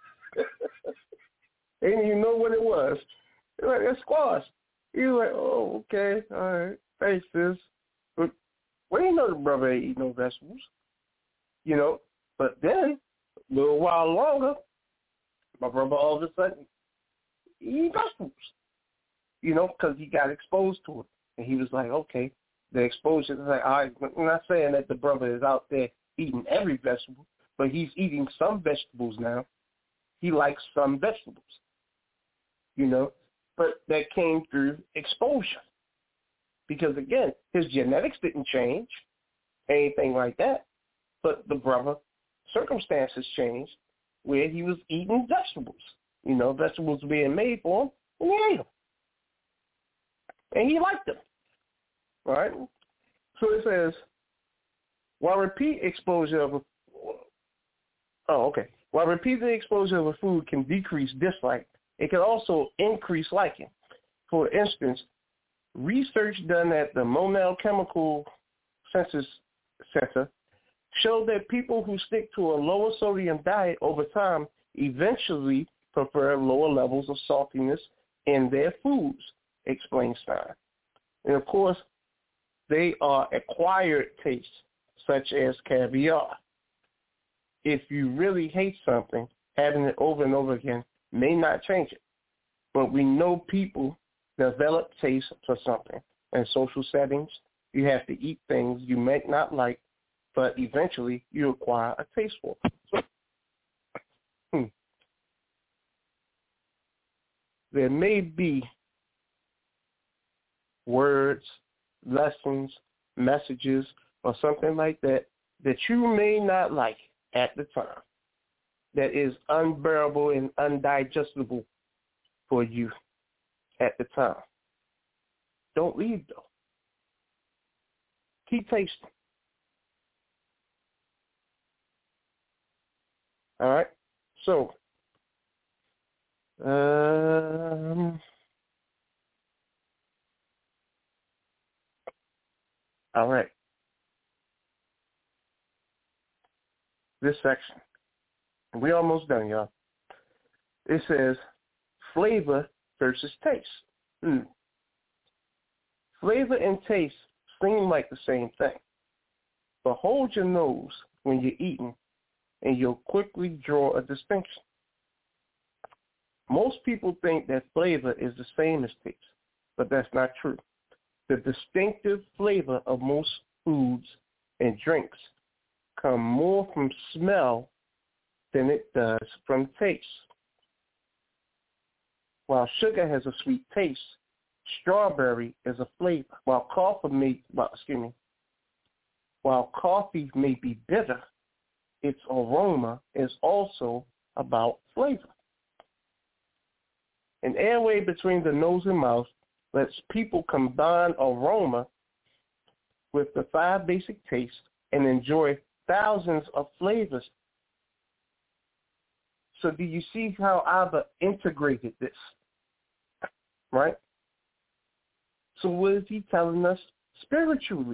He didn't even know what it was. He was like, it's squash. He was like, oh, okay, all right, thanks, sis. But we didn't know the brother ain't eat no vegetables, you know. But then, a little while longer, my brother all of a sudden eat vegetables, you know, because he got exposed to it. And he was like, okay, the exposure is like, all right, I'm not saying that the brother is out there eating every vegetable, but he's eating some vegetables now. He likes some vegetables, you know, but that came through exposure. Because, again, his genetics didn't change, anything like that, but the brother, circumstances changed where he was eating vegetables. You know, vegetables being made for him, and he ate them. And he liked them. All right? So it says, while repeated exposure of a food can decrease dislike, it can also increase liking. For instance, research done at the Monell Chemical Center showed that people who stick to a lower sodium diet over time eventually prefer lower levels of saltiness in their foods, explains Stein. And of course, they are acquired tastes, such as caviar. If you really hate something, having it over and over again may not change it. But we know people develop taste for something. In social settings, you have to eat things you may not like, but eventually you acquire a taste for it. There may be words, lessons, messages, or something like that that you may not like at the time, that is unbearable and undigestible for you at the time. Don't leave, though. Keep tasting. All right? So, all right. This section. We almost done, y'all. It says flavor versus taste. Flavor and taste seem like the same thing. But hold your nose when you're eating, and you'll quickly draw a distinction. Most people think that flavor is the same as taste, but that's not true. The distinctive flavor of most foods and drinks come more from smell than it does from taste. While sugar has a sweet taste, strawberry is a flavor. While coffee may be bitter, its aroma is also about flavor. An airway between the nose and mouth lets people combine aroma with the 5 basic tastes and enjoy thousands of flavors. So do you see how Abba integrated this? Right? So what is he telling us spiritually?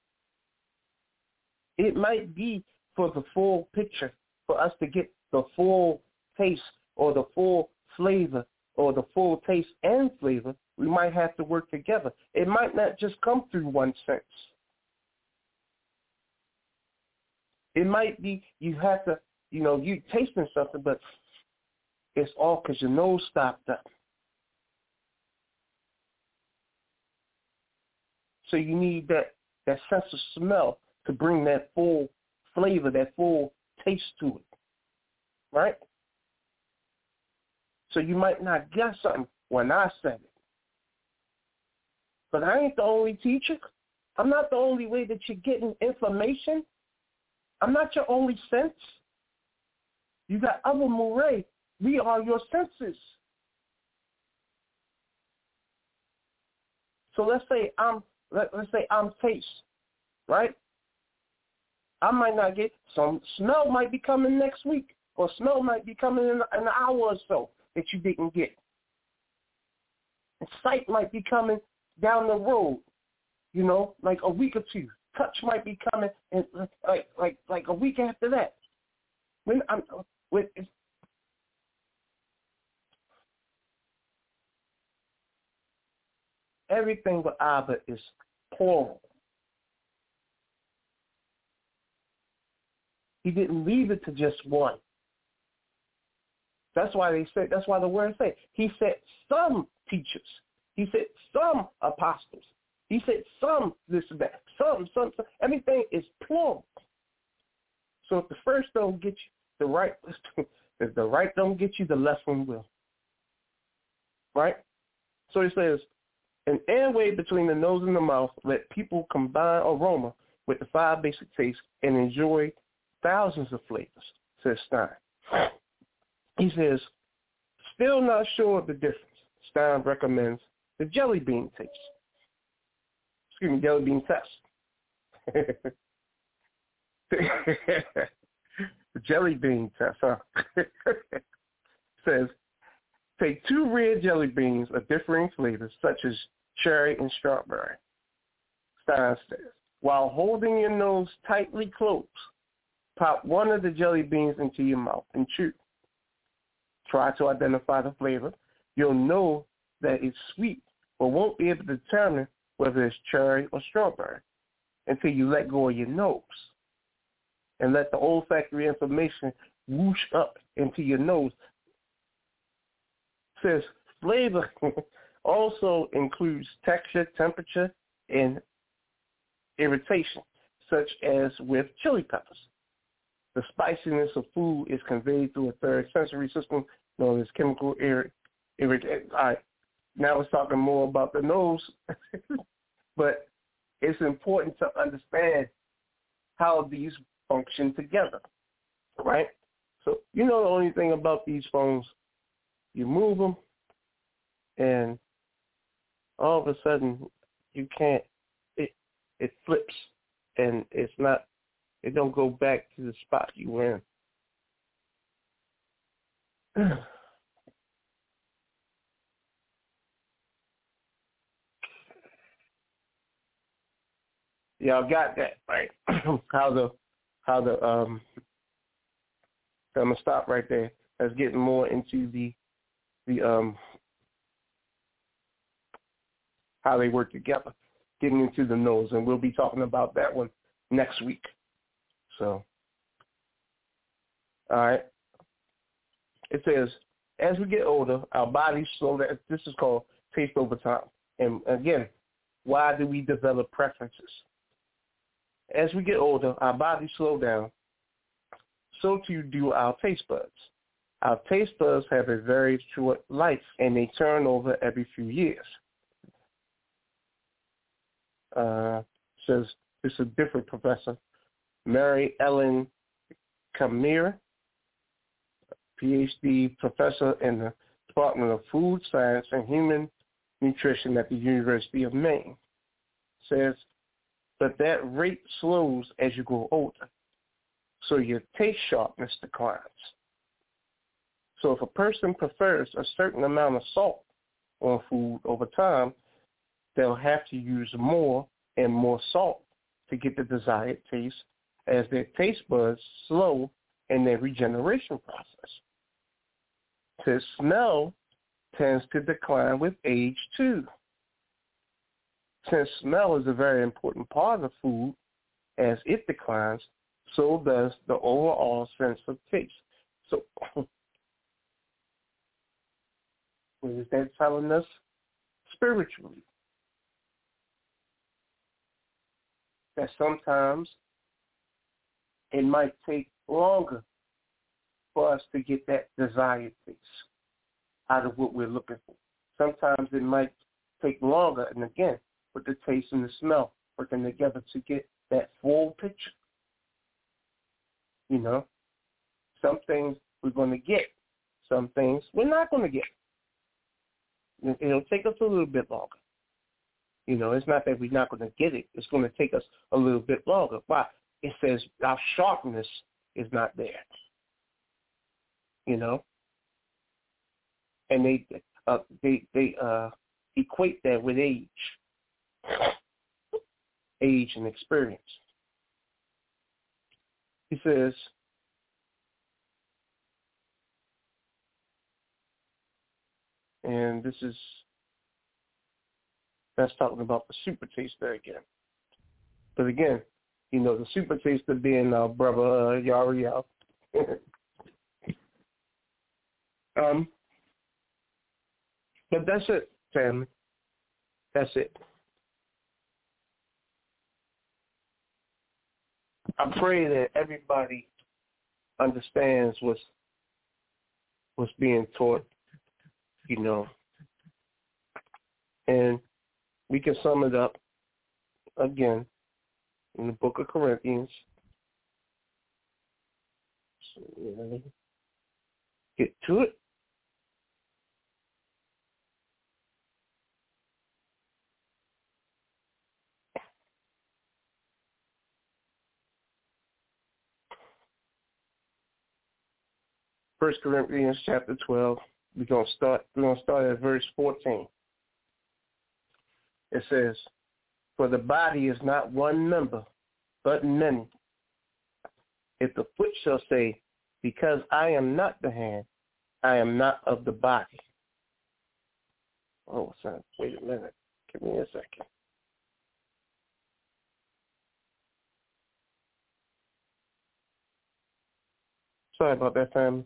It might be for the full picture, for us to get the full taste or the full flavor or the full taste and flavor, we might have to work together. It might not just come through one sense. It might be you have to, you tasting something, but it's all because your nose stopped up. So you need that sense of smell to bring that full flavor, that full taste to it, right? So you might not get something when I said it. But I ain't the only teacher. I'm not the only way that you're getting information. I'm not your only sense. You got other Murray. We are your senses. So let's say I'm taste, right? I might not get some smell might be coming next week, or smell might be coming in an hour or so that you didn't get. And sight might be coming down the road, like a week or two. Touch might be coming in like a week after that. Everything with Abba is plural. He didn't leave it to just one. That's why the word said, he said some teachers. He said some apostles. He said some this and that. Some. Everything is plural. So if the first don't get you, the right, if the right don't get you, the left one will. Right? So he says, an airway between the nose and the mouth let people combine aroma with the 5 basic tastes and enjoy thousands of flavors, says Stein. He says, still not sure of the difference. Stein recommends the jelly bean taste. Jelly bean test. The jelly bean test, huh? Says, take 2 red jelly beans of differing flavors, such as cherry and strawberry. Stein says, while holding your nose tightly closed, pop one of the jelly beans into your mouth and chew. Try to identify the flavor. You'll know that it's sweet, but won't be able to determine whether it's cherry or strawberry until you let go of your nose and let the olfactory information whoosh up into your nose. It says flavor also includes texture, temperature, and irritation, such as with chili peppers. The spiciness of food is conveyed through a third sensory system known as chemical irritation. All right, now it's talking more about the nose, but it's important to understand how these function together, right? So the only thing about these phones, you move them, and all of a sudden you can't. It flips, and it's not. It don't go back to the spot you were in. Y'all got that, right? how the I'm gonna stop right there. That's getting more into the how they work together, getting into the nose, and we'll be talking about that one next week. So, all right. It says, as we get older, our bodies slow down. This is called taste over time. And again, why do we develop preferences? As we get older, our bodies slow down. So too do our taste buds. Our taste buds have a very short life, and they turn over every few years. Says this is a different professor, Mary Ellen Kamir, PhD professor in the Department of Food Science and Human Nutrition at the University of Maine, says, but that rate slows as you grow older, so your taste sharpness declines. So if a person prefers a certain amount of salt on food over time, they'll have to use more and more salt to get the desired taste as their taste buds slow in their regeneration process. The smell tends to decline with age too. Since smell is a very important part of food, as it declines, so does the overall sense of taste. So what is that telling us? Spiritually, that sometimes it might take longer for us to get that desired taste out of what we're looking for. Sometimes it might take longer, and again, with the taste and the smell working together to get that full picture. You know, some things we're going to get, some things we're not going to get. It'll take us a little bit longer. You know, it's not that we're not going to get it. It's going to take us a little bit longer. Why? It says our sharpness is not there. You know, and they equate that with age and experience. He says, and that's talking about the super taster again. But again, you know, the super taster being our brother Yariel. But that's it, family. That's it. I pray that everybody understands what's being taught, you know, and we can sum it up again in the book of Corinthians. So, get to it. First Corinthians chapter 12. We're gonna start at verse 14. It says, "For the body is not one member, but many. If the foot shall say, because I am not the hand, I am not of the body." Oh, son, wait a minute. Give me a second. Sorry about that, family.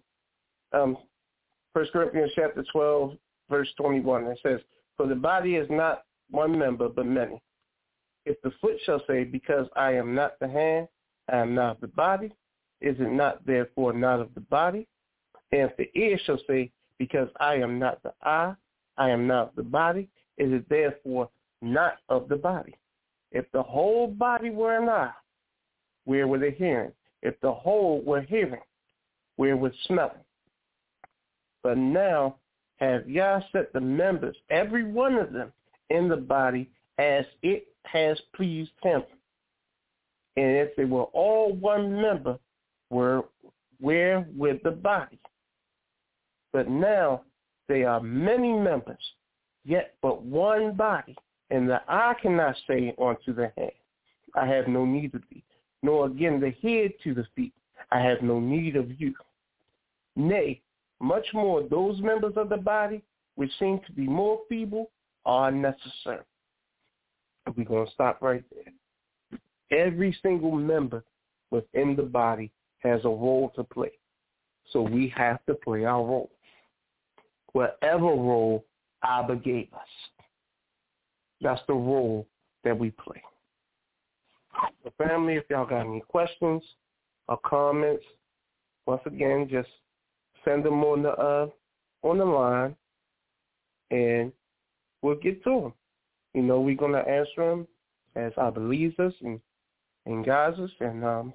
1 Corinthians chapter 12, verse 21. It says, "For the body is not one member, but many. If the foot shall say, because I am not the hand, I am not of the body, is it not therefore not of the body? And if the ear shall say, because I am not the eye, I am not of the body, is it therefore not of the body? If the whole body were an eye, where were the hearing? If the whole were hearing, where was smelling? But now have Yah set the members, every one of them, in the body as it has pleased him. And if they were all one member, where would the body? But now they are many members, yet but one body. And the eye cannot say unto the hand, I have no need of thee, nor again the head to the feet, I have no need of you. Nay, much more those members of the body which seem to be more feeble are necessary. We're going to stop right there. Every single member within the body has a role to play. So we have to play our role. whatever role Abba gave us. That's the role that we play. So family, if y'all got any questions or comments, once again, just send them on the line, and we'll get to them. You know, we're going to answer them as Abba leads us and guides us, and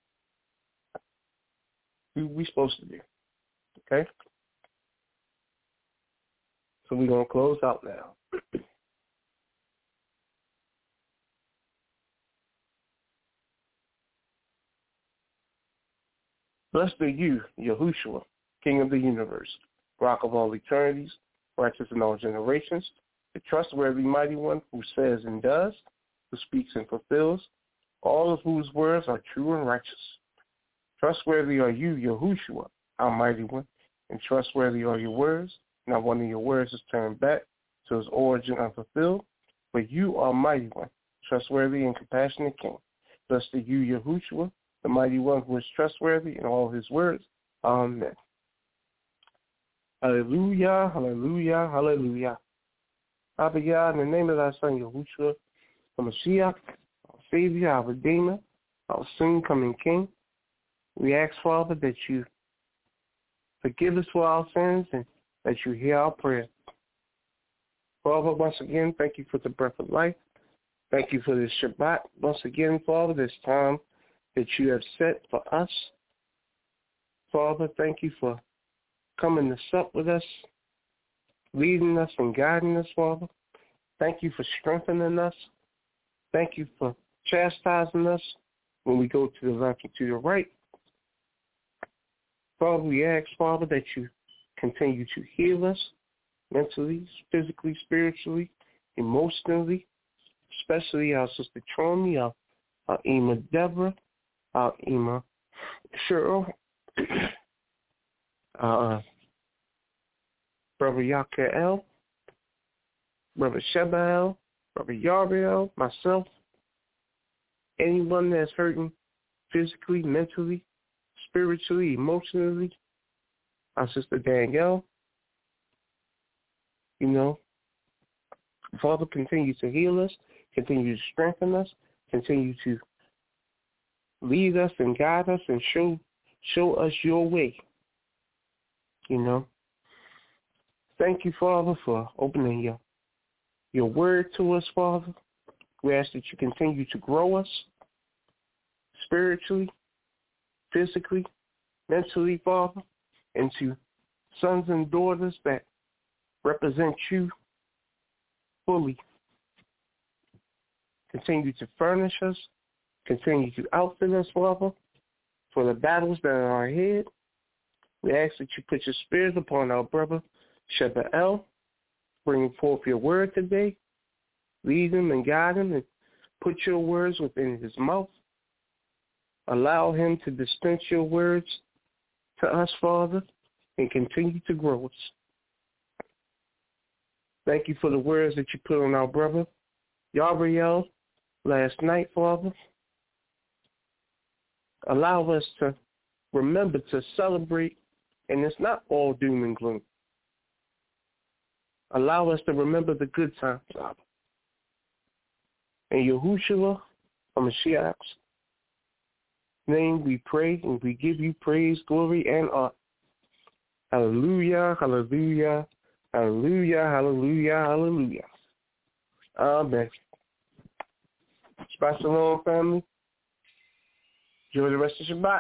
we're supposed to do. Okay? So we're going to close out now. Blessed are you, Yahushua, King of the universe, Rock of all eternities, righteous in all generations, the trustworthy mighty one who says and does, who speaks and fulfills, all of whose words are true and righteous. Trustworthy are you, Yahushua, our mighty one, and trustworthy are your words. Not one of your words is turned back to its origin unfulfilled, but you are mighty one, trustworthy and compassionate King. Blessed are you, Yahushua, the mighty one who is trustworthy in all his words. Amen. Hallelujah, hallelujah, hallelujah. Abba Yah, in the name of thy son, Yahushua, the Mashiach, our Savior, our Redeemer, our soon-coming King, we ask, Father, that you forgive us for our sins and that you hear our prayer. Father, once again, thank you for the breath of life. Thank you for this Shabbat. Once again, Father, this time that you have set for us. Father, thank you for coming to sup with us, leading us and guiding us, Father. Thank you for strengthening us. Thank you for chastising us when we go to the left and to the right. Father, we ask, Father, that you continue to heal us mentally, physically, spiritually, emotionally, especially our sister Tromi, our Ima Deborah, our Ima Cheryl, Brother Yakael, Brother Shebael, Brother Yariel, myself, anyone that's hurting physically, mentally, spiritually, emotionally, our sister Danielle, you know, Father, continue to heal us, continue to strengthen us, continue to lead us and guide us and show us your way, you know. Thank you, Father, for opening your word to us, Father. We ask that you continue to grow us spiritually, physically, mentally, Father, into sons and daughters that represent you fully. Continue to furnish us, continue to outfit us, Father, for the battles that are ahead. We ask that you put your spirit upon our brother, Shebael, bringing forth your word today. Lead him and guide him and put your words within his mouth. Allow him to dispense your words to us, Father, and continue to grow us. Thank you for the words that you put on our brother, Yabriel, last night, Father. Allow us to remember to celebrate, and it's not all doom and gloom. Allow us to remember the good times, Father. In Yahushua, Mashiach's name we pray, and we give you praise, glory, and honor. Hallelujah, hallelujah, hallelujah, hallelujah, hallelujah. Amen. Shabbat shalom, family. Enjoy the rest of Shabbat.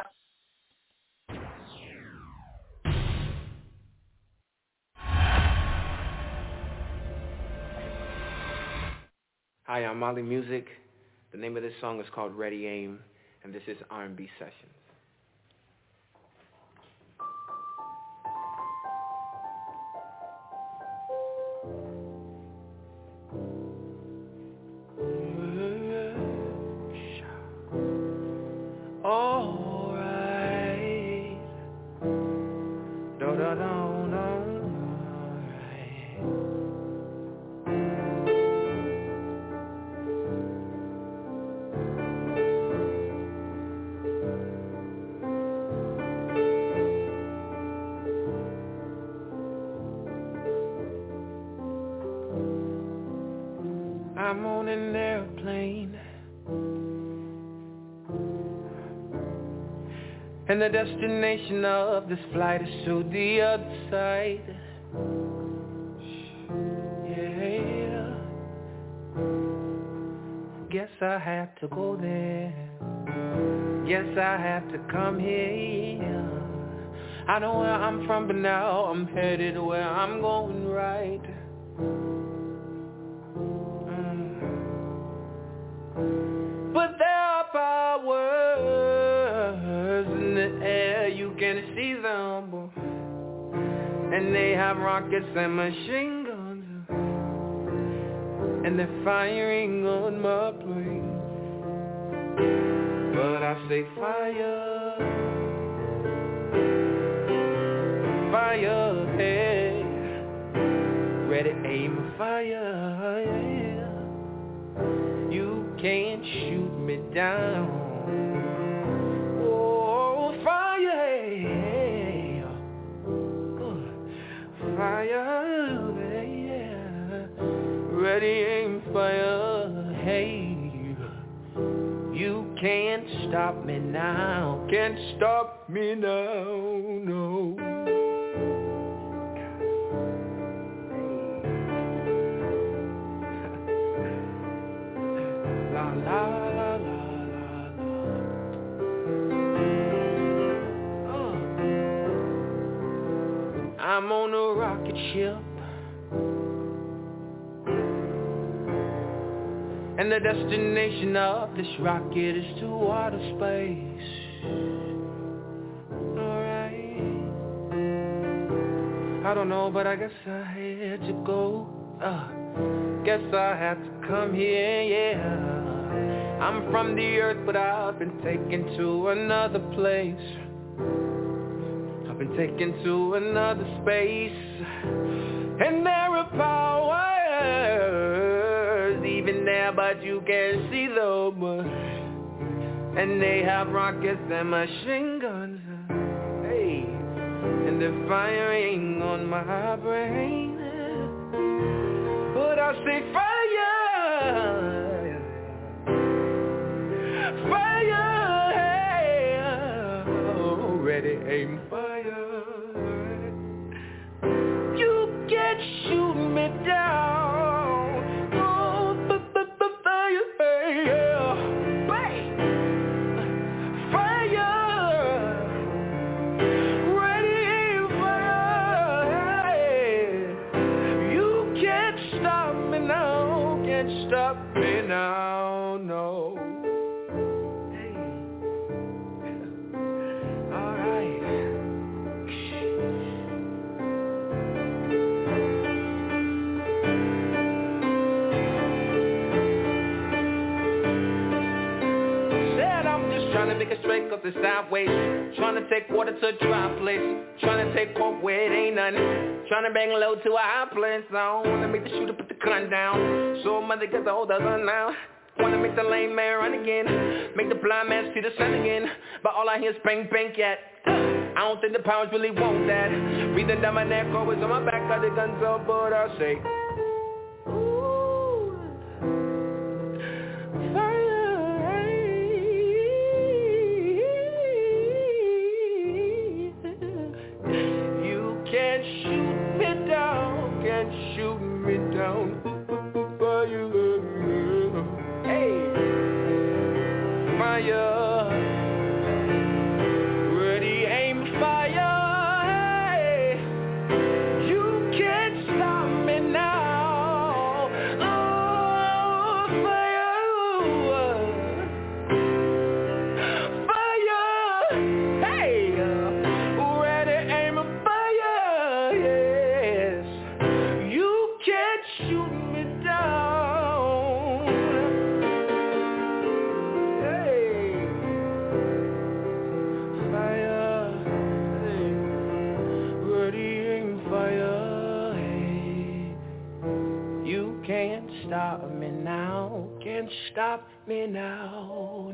Hi, I'm Molly Music. The name of this song is called Ready Aim, and this is R&B Sessions. an airplane, and the destination of this flight is to the other side. Yeah, guess I have to go there. Guess I have to come here. I know where I'm from, but now I'm headed where I'm going right. But there are powers in the air, you can see them, and they have rockets and machine guns, and they're firing on my plane. But I say fire, fire, hey, ready, aim, fire, yeah. You can't shoot me down. Oh, fire, yeah. Fire, yeah. Ready, aim, fire, hey. You can't stop me now. Can't stop me now, no. La la la la la la. Oh. I'm on a rocket ship, and the destination of this rocket is to outer space. Alright. I don't know, but I guess I had to go. Guess I had to come here, yeah. I'm from the earth, but I've been taken to another place. I've been taken to another space. And there are powers even there, but you can't see them. And they have rockets and machine guns, hey, and they're firing on my brain. But I say fire, fire, hey, oh, ready, aim, fire. You can't shoot me down. Oh, fire, yeah, fire, ready, aim, fire. You can't stop me now. Can't stop me now, no. Hey. All right. Said I'm just trying to make it straight up the sideways. Trying to take water to a dry place. Trying to take coke where it ain't nothing. Trying to bang low to a high place. I don't wanna make the shooter put the gun down. So mother gets the hold of gun now. Wanna make the lame man run again. Make the blind man see the sun again. But all I hear is bang bang yet. I don't think the powers really want that. Breathing down my neck, always on my back. Got the guns up, but I say ooh, fire. You can't shoot me down. Can't shoot me down. Fire. Hey, fire, ready, aim, fire, hey. You can't stop me now. Oh, fire, fire, hey, ready, aim, fire, yes. You can't shoot me down. Stop me now, can't stop me now.